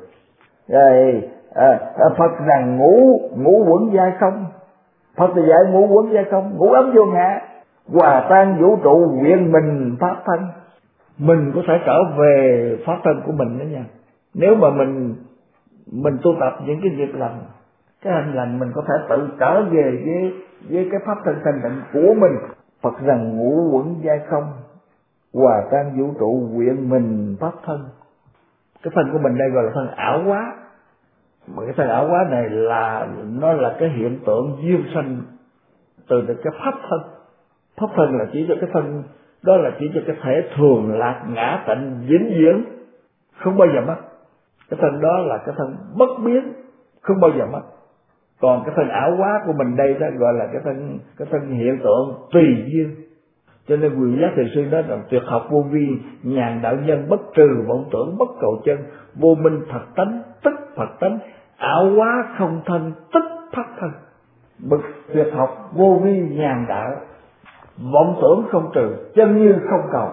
Rồi à, Phật rằng ngũ ngũ quẩn giai không, Phật thì dạy ngũ quẩn giai không, ngũ ấm vô ngã, hòa tan vũ trụ, nguyện mình pháp thân. Mình có thể trở về pháp thân của mình đó nha. Nếu mà mình mình tu tập những cái việc lành, cái hành lành, mình có thể tự trở về với với cái pháp thân thanh tịnh của mình. Phật rằng ngũ quẩn giai không, hòa tan vũ trụ, nguyện mình pháp thân. Cái thân của mình đây gọi là thân ảo hóa. Mà cái thân ảo hóa này là nó là cái hiện tượng duyên sanh từ cái pháp thân. Pháp thân là chỉ cho cái thân, đó là chỉ cho cái thể thường lạc ngã tịnh vĩnh viễn, không bao giờ mất. Cái thân đó là cái thân bất biến, không bao giờ mất. Còn cái thân ảo hóa của mình đây đó gọi là cái thân cái thân hiện tượng tùy duyên. Cho nên Quyền Giác Thiền Sư nói rằng tuyệt học vô vi, nhàn đạo nhân, bất trừ vọng tưởng, bất cầu chân, vô minh thật tánh, tức Phật tánh, ảo hóa không thân, tức pháp thân. Bậc tuyệt học vô vi nhàn đạo, vọng tưởng không trừ, chân như không cầu.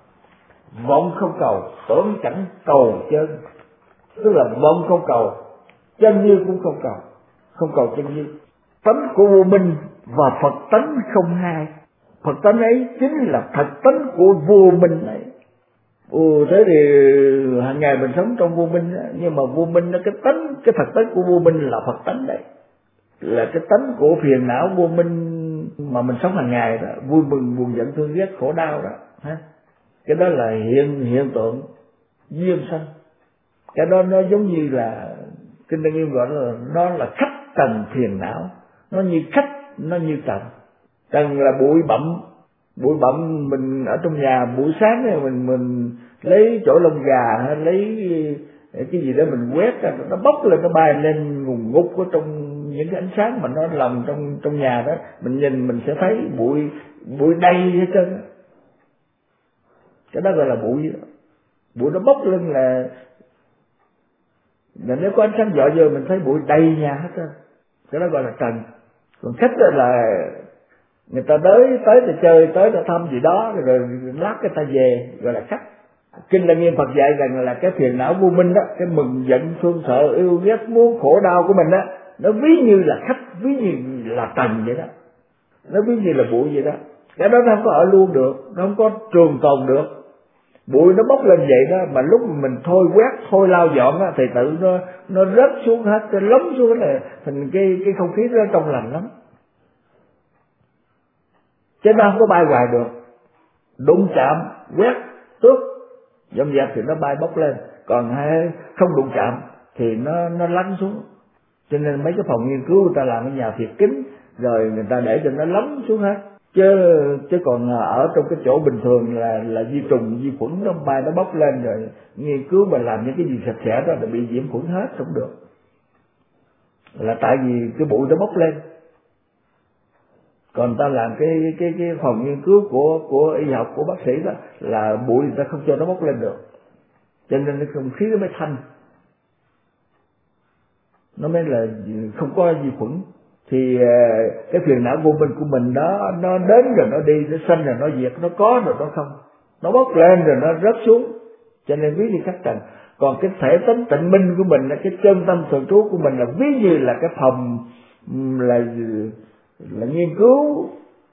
Vọng không cầu, tưởng chẳng cầu chân. Tức là vọng không cầu, chân như cũng không cầu, không cầu chân như. Tánh của vô minh và Phật tánh không hai. Phật tánh ấy chính là thật tánh của vô minh ấy. Ừ, thế thì hàng ngày mình sống trong vô minh, nhưng mà vô minh nó cái tánh, cái thật tánh của vô minh là Phật tánh đấy, là cái tánh của phiền não vô minh mà mình sống hàng ngày đó, vui mừng buồn giận thương ghét khổ đau đó, ha. Cái đó là hiện hiện tượng duyên sanh. Cái đó nó giống như là Kinh Lăng Nghiêm gọi là nó là khách trần phiền não, nó như khách, nó như trần. Trần là bụi bặm, bụi bặm mình ở trong nhà buổi sáng này mình mình lấy chỗ lông gà hay lấy cái gì đó mình quét ra, nó bốc lên, nó bay lên ngùn ngút ở trong những cái ánh sáng mà nó lồng trong trong nhà đó, mình nhìn mình sẽ thấy bụi bụi đầy hết trơn. Cái đó gọi là bụi đó. Bụi nó bốc lên là là nếu có ánh sáng dọi vô mình thấy bụi đầy nhà hết trơn. Cái đó gọi là trần. Còn khách đó là người ta tới tới để chơi, tới để thăm gì đó rồi lát người ta về, gọi là khách. Kinh Lăng Nghiêm Phật dạy rằng là cái phiền não vô minh đó, cái mừng giận thương sợ yêu ghét muốn khổ đau của mình đó, nó ví như là khách, ví như là trần vậy đó, nó ví như là bụi vậy đó. Cái đó nó không có ở luôn được, nó không có trường tồn được. Bụi nó bốc lên vậy đó, mà lúc mình thôi quét, thôi lau dọn đó, thì tự nó nó rớt xuống hết, nó lấm xuống là thành cái cái không khí đó trong lành lắm. chứ nó không có bay hoài được. Đụng chạm quét tước dọn dẹp thì nó bay bốc lên, còn hay không đụng chạm thì nó nó lắng xuống. Cho nên mấy cái phòng nghiên cứu người ta làm cái nhà thiệt kín, rồi người ta để cho nó lắng xuống hết. Chứ chứ còn ở trong cái chỗ bình thường là là vi trùng vi khuẩn nó bay nó bốc lên, rồi nghiên cứu mà làm những cái gì sạch sẽ đó là bị nhiễm khuẩn hết không được. Là tại vì cái bụi nó bốc lên. Còn ta làm cái cái cái phòng nghiên cứu của của y học của bác sĩ đó là bụi người ta không cho nó bốc lên được, cho nên cái không khí nó mới thanh, nó mới là không có vi khuẩn. Thì cái phiền não vô minh của mình đó, nó đến rồi nó đi, nó sanh rồi nó diệt, nó có rồi nó không, nó bốc lên rồi nó rớt xuống, cho nên ví như các trần. Còn cái thể tính tịnh minh của mình là cái chân tâm thường trú của mình là ví như là cái phòng là là nghiên cứu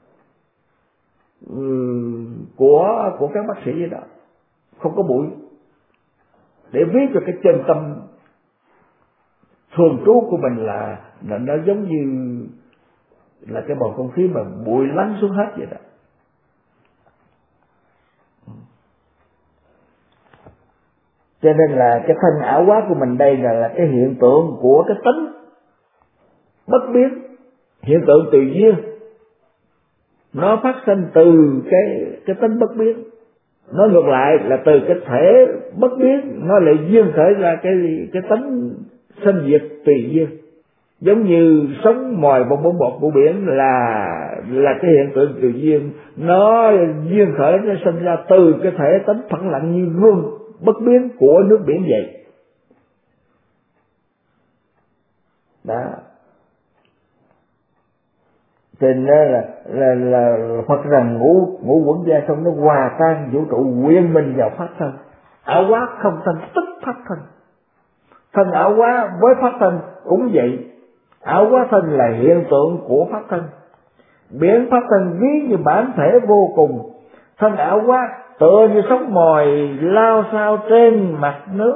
của của các bác sĩ vậy đó, không có bụi, để viết cho cái chân tâm thường trú của mình là, là nó giống như là cái bầu không khí mà bụi lắng xuống hết vậy đó. Cho nên là cái thân ảo hóa của mình đây là, là cái hiện tượng của cái tính bất biến, hiện tượng tự nhiên, nó phát sinh từ cái cái tính bất biến. Nó ngược lại là từ cái thể bất biến nó lại duyên khởi ra cái cái tính sinh diệt tùy nhiên. Giống như sóng mồi bong bóng bọt của biển là là cái hiện tượng tự nhiên, nó duyên khởi nó sinh ra từ cái thể tính phẳng lặng như gương bất biến của nước biển vậy đó. Thì là, là, là Phật rằng ngũ ngũ quẩn gia không nó hòa tan vũ trụ quyện mình vào pháp thân. Ảo hóa không thân tức pháp thân, thân ảo hóa với pháp thân cũng vậy. Ảo hóa thân là hiện tượng của pháp thân, biến pháp thân ví như bản thể vô cùng. Thân ảo hóa tựa như sóng mồi lao sao trên mặt nước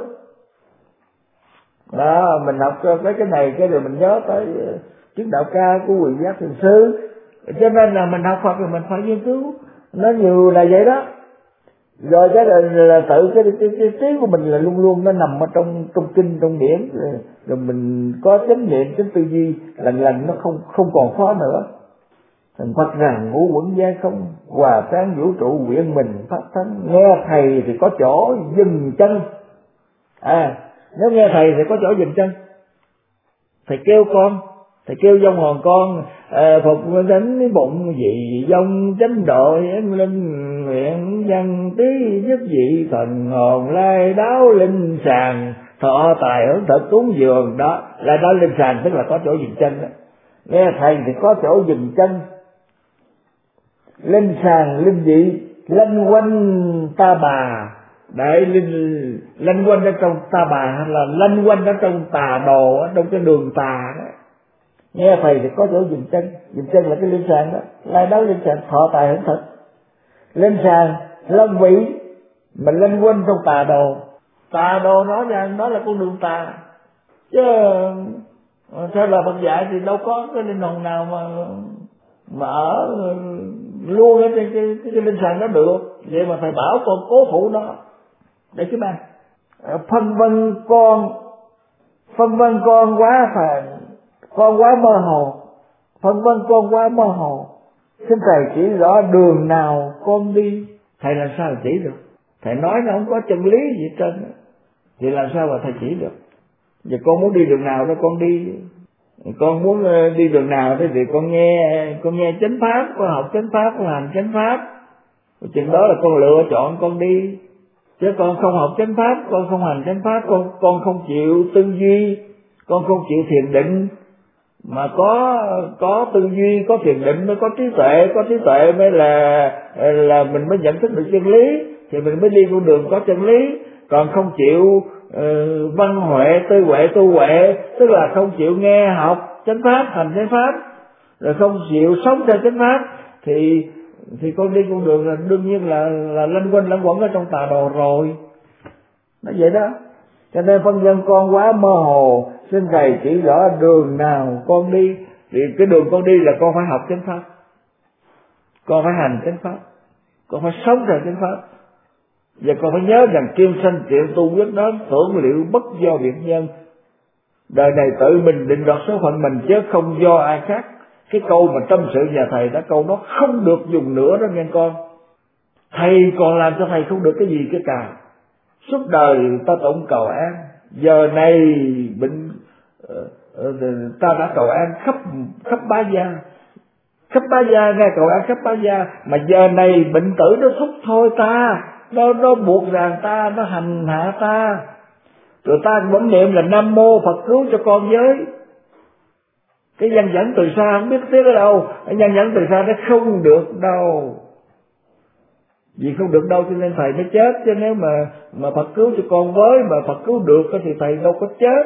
đó. Mình học cái cái này cái rồi mình nhớ tới chứng đạo ca của Quyền Giác Thiền Sư, cho nên là mình học Phật thì mình phải nghiên cứu nó nhiều là vậy đó. Rồi cái là, là tự cái, cái, cái trí của mình là luôn luôn nó nằm ở trong trong kinh trong điển, rồi, rồi mình có chánh niệm chánh tư duy lần lần nó không không còn khó nữa. Thành Phật rằng ngũ quẩn gia không hòa tan vũ trụ quyện mình pháp thân. Nghe thầy thì có chỗ dừng chân, à nếu nghe thầy thì có chỗ dừng chân. Thầy kêu con, thầy kêu dông hồn con à, phục thánh bụng dị dông chánh độ hiển linh nguyện văn tí nhất dị thần hồn lai đáo linh sàng thọ tài hưởng thực cúng dường đó. Là đó linh sàng tức là có chỗ dừng chân đó. Nghe thầy thì có chỗ dừng chân. Linh sàng linh dị lanh quanh ta bà, đại linh lanh quanh ở trong ta bà hay là lanh quanh ở trong tà đồ, ở trong cái đường tà đó. Nghe thầy thì có chỗ dừng chân, dừng chân là cái linh sàng đó. Lai đó linh sàng thọ tài hưởng thực. Linh sàng long vị mình lanh quanh trong tà đồ. Tà đồ nói rằng đó là con đường tà, chứ sao là Phật dạy thì đâu có cái linh hồn nào mà mà ở luôn ở trên cái, cái, cái linh sàng đó được. Vậy mà thầy bảo con cố phụ nó để chứ ba phân vân con phân vân con quá phàn, con quá mơ hồ, phân vân con quá mơ hồ, xin thầy chỉ rõ đường nào con đi. Thầy làm sao mà chỉ được, thầy nói nó không có chân lý gì trên thì làm sao mà thầy chỉ được. Giờ con muốn đi đường nào đó con đi, con muốn đi đường nào đó thì con nghe con nghe chánh pháp, con học chánh pháp, con hành chánh pháp, chừng đó là con lựa chọn con đi. Chứ con không học chánh pháp, con không hành chánh pháp, con con không chịu tư duy, con không chịu thiền định. Mà có có tư duy, có thiền định mới có trí tuệ, có trí tuệ mới là là mình mới nhận thức được chân lý, thì mình mới đi con đường có chân lý. Còn không chịu uh, văn huệ tư huệ tu huệ, tức là không chịu nghe học chánh pháp, hành chánh pháp, rồi không chịu sống theo chánh pháp, thì thì con đi con đường là đương nhiên là là lanh quanh lẩn quẩn ở trong tà đồ rồi. Nó vậy đó. Cho nên phân dân con quá mơ hồ, xin thầy chỉ rõ đường nào con đi. Thì cái đường con đi là con phải học chánh pháp, con phải hành chánh pháp, con phải sống theo chánh pháp. Và con phải nhớ rằng kim sanh triện tu quyết đoán tưởng liệu bất do việc nhân. Đời này tự mình định đoạt số phận mình chứ không do ai khác. Cái câu mà tâm sự nhà thầy đã câu đó không được dùng nữa đó nghe con. Thầy còn làm cho thầy không được cái gì cái cả. Suốt đời ta tụng cầu an, giờ này bệnh ta đã cầu an khắp khắp Ba Gia, khắp Ba Gia nghe cầu an khắp Ba Gia, mà giờ này bệnh tử nó thúc thôi ta, nó nó buộc ràng ta, nó hành hạ ta, rồi ta vẫn niệm là Nam Mô Phật cứu cho con với. Cái văn dẫn từ xa không biết tiếng ở đâu, cái văn dẫn từ xa nó không được đâu, vì không được đâu cho nên thầy mới chết. Chứ nếu mà mà Phật cứu cho con với, mà Phật cứu được thì thầy đâu có chết.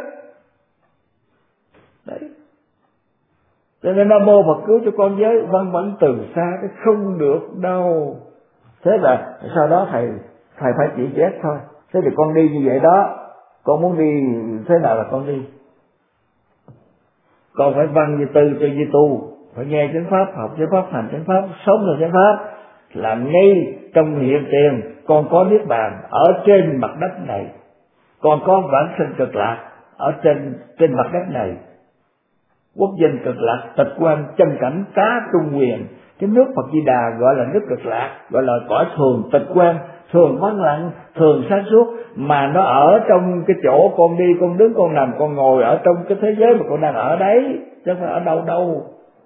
Đấy, cho nên Nam Mô Phật cứu cho con với văn vẫn từ xa, cái không được đâu. Thế là sau đó thầy thầy phải chỉ chết thôi. Thế thì con đi như vậy đó, con muốn đi thế nào là con đi. Con phải văn như tư cho như tu, phải nghe chánh pháp, học chánh pháp, hành chánh pháp, sống theo chánh pháp, làm ngay trong hiện tiền. Con có niết bàn ở trên mặt đất này, con có vãng sinh cực lạc ở trên trên mặt đất này. Quốc dân cực lạc, tịch quan chân cảnh cá trung quyền. Cái nước Phật Di Đà gọi là nước cực lạc, gọi là cõi thường tịch quan, thường vắng lặng, thường sáng suốt, mà nó ở trong cái chỗ con đi, con đứng, con nằm, con ngồi, ở trong cái thế giới mà con đang ở đấy, chứ không phải ở đâu đâu.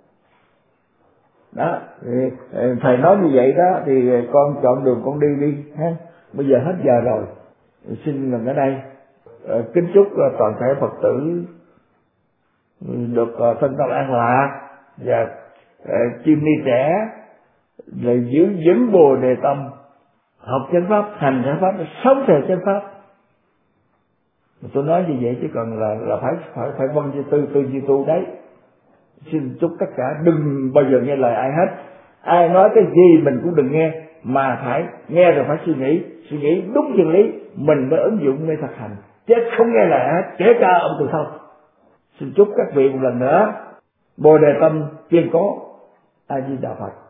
Đó, thì thầy nói như vậy đó, thì con chọn đường con đi đi ha. Bây giờ hết giờ rồi, xin ngừng ở đây. Kính chúc toàn thể Phật tử được thân tâm an lạc và chim ni trẻ là giữ vững bồ đề tâm, học chánh pháp, hành chánh pháp, sống theo chánh pháp. Tôi nói như vậy chứ còn là là phải phải phải vâng như tư tư như tu đấy. Xin chúc tất cả đừng bao giờ nghe lời ai hết, ai nói cái gì mình cũng đừng nghe, mà phải nghe rồi phải suy nghĩ, suy nghĩ đúng chân lý mình mới ứng dụng mới thực hành, chứ không nghe lời ai hết, kể cả ông từ sau. Xin chúc các vị một lần nữa bồ đề tâm kiên cố. A Di Đà Phật.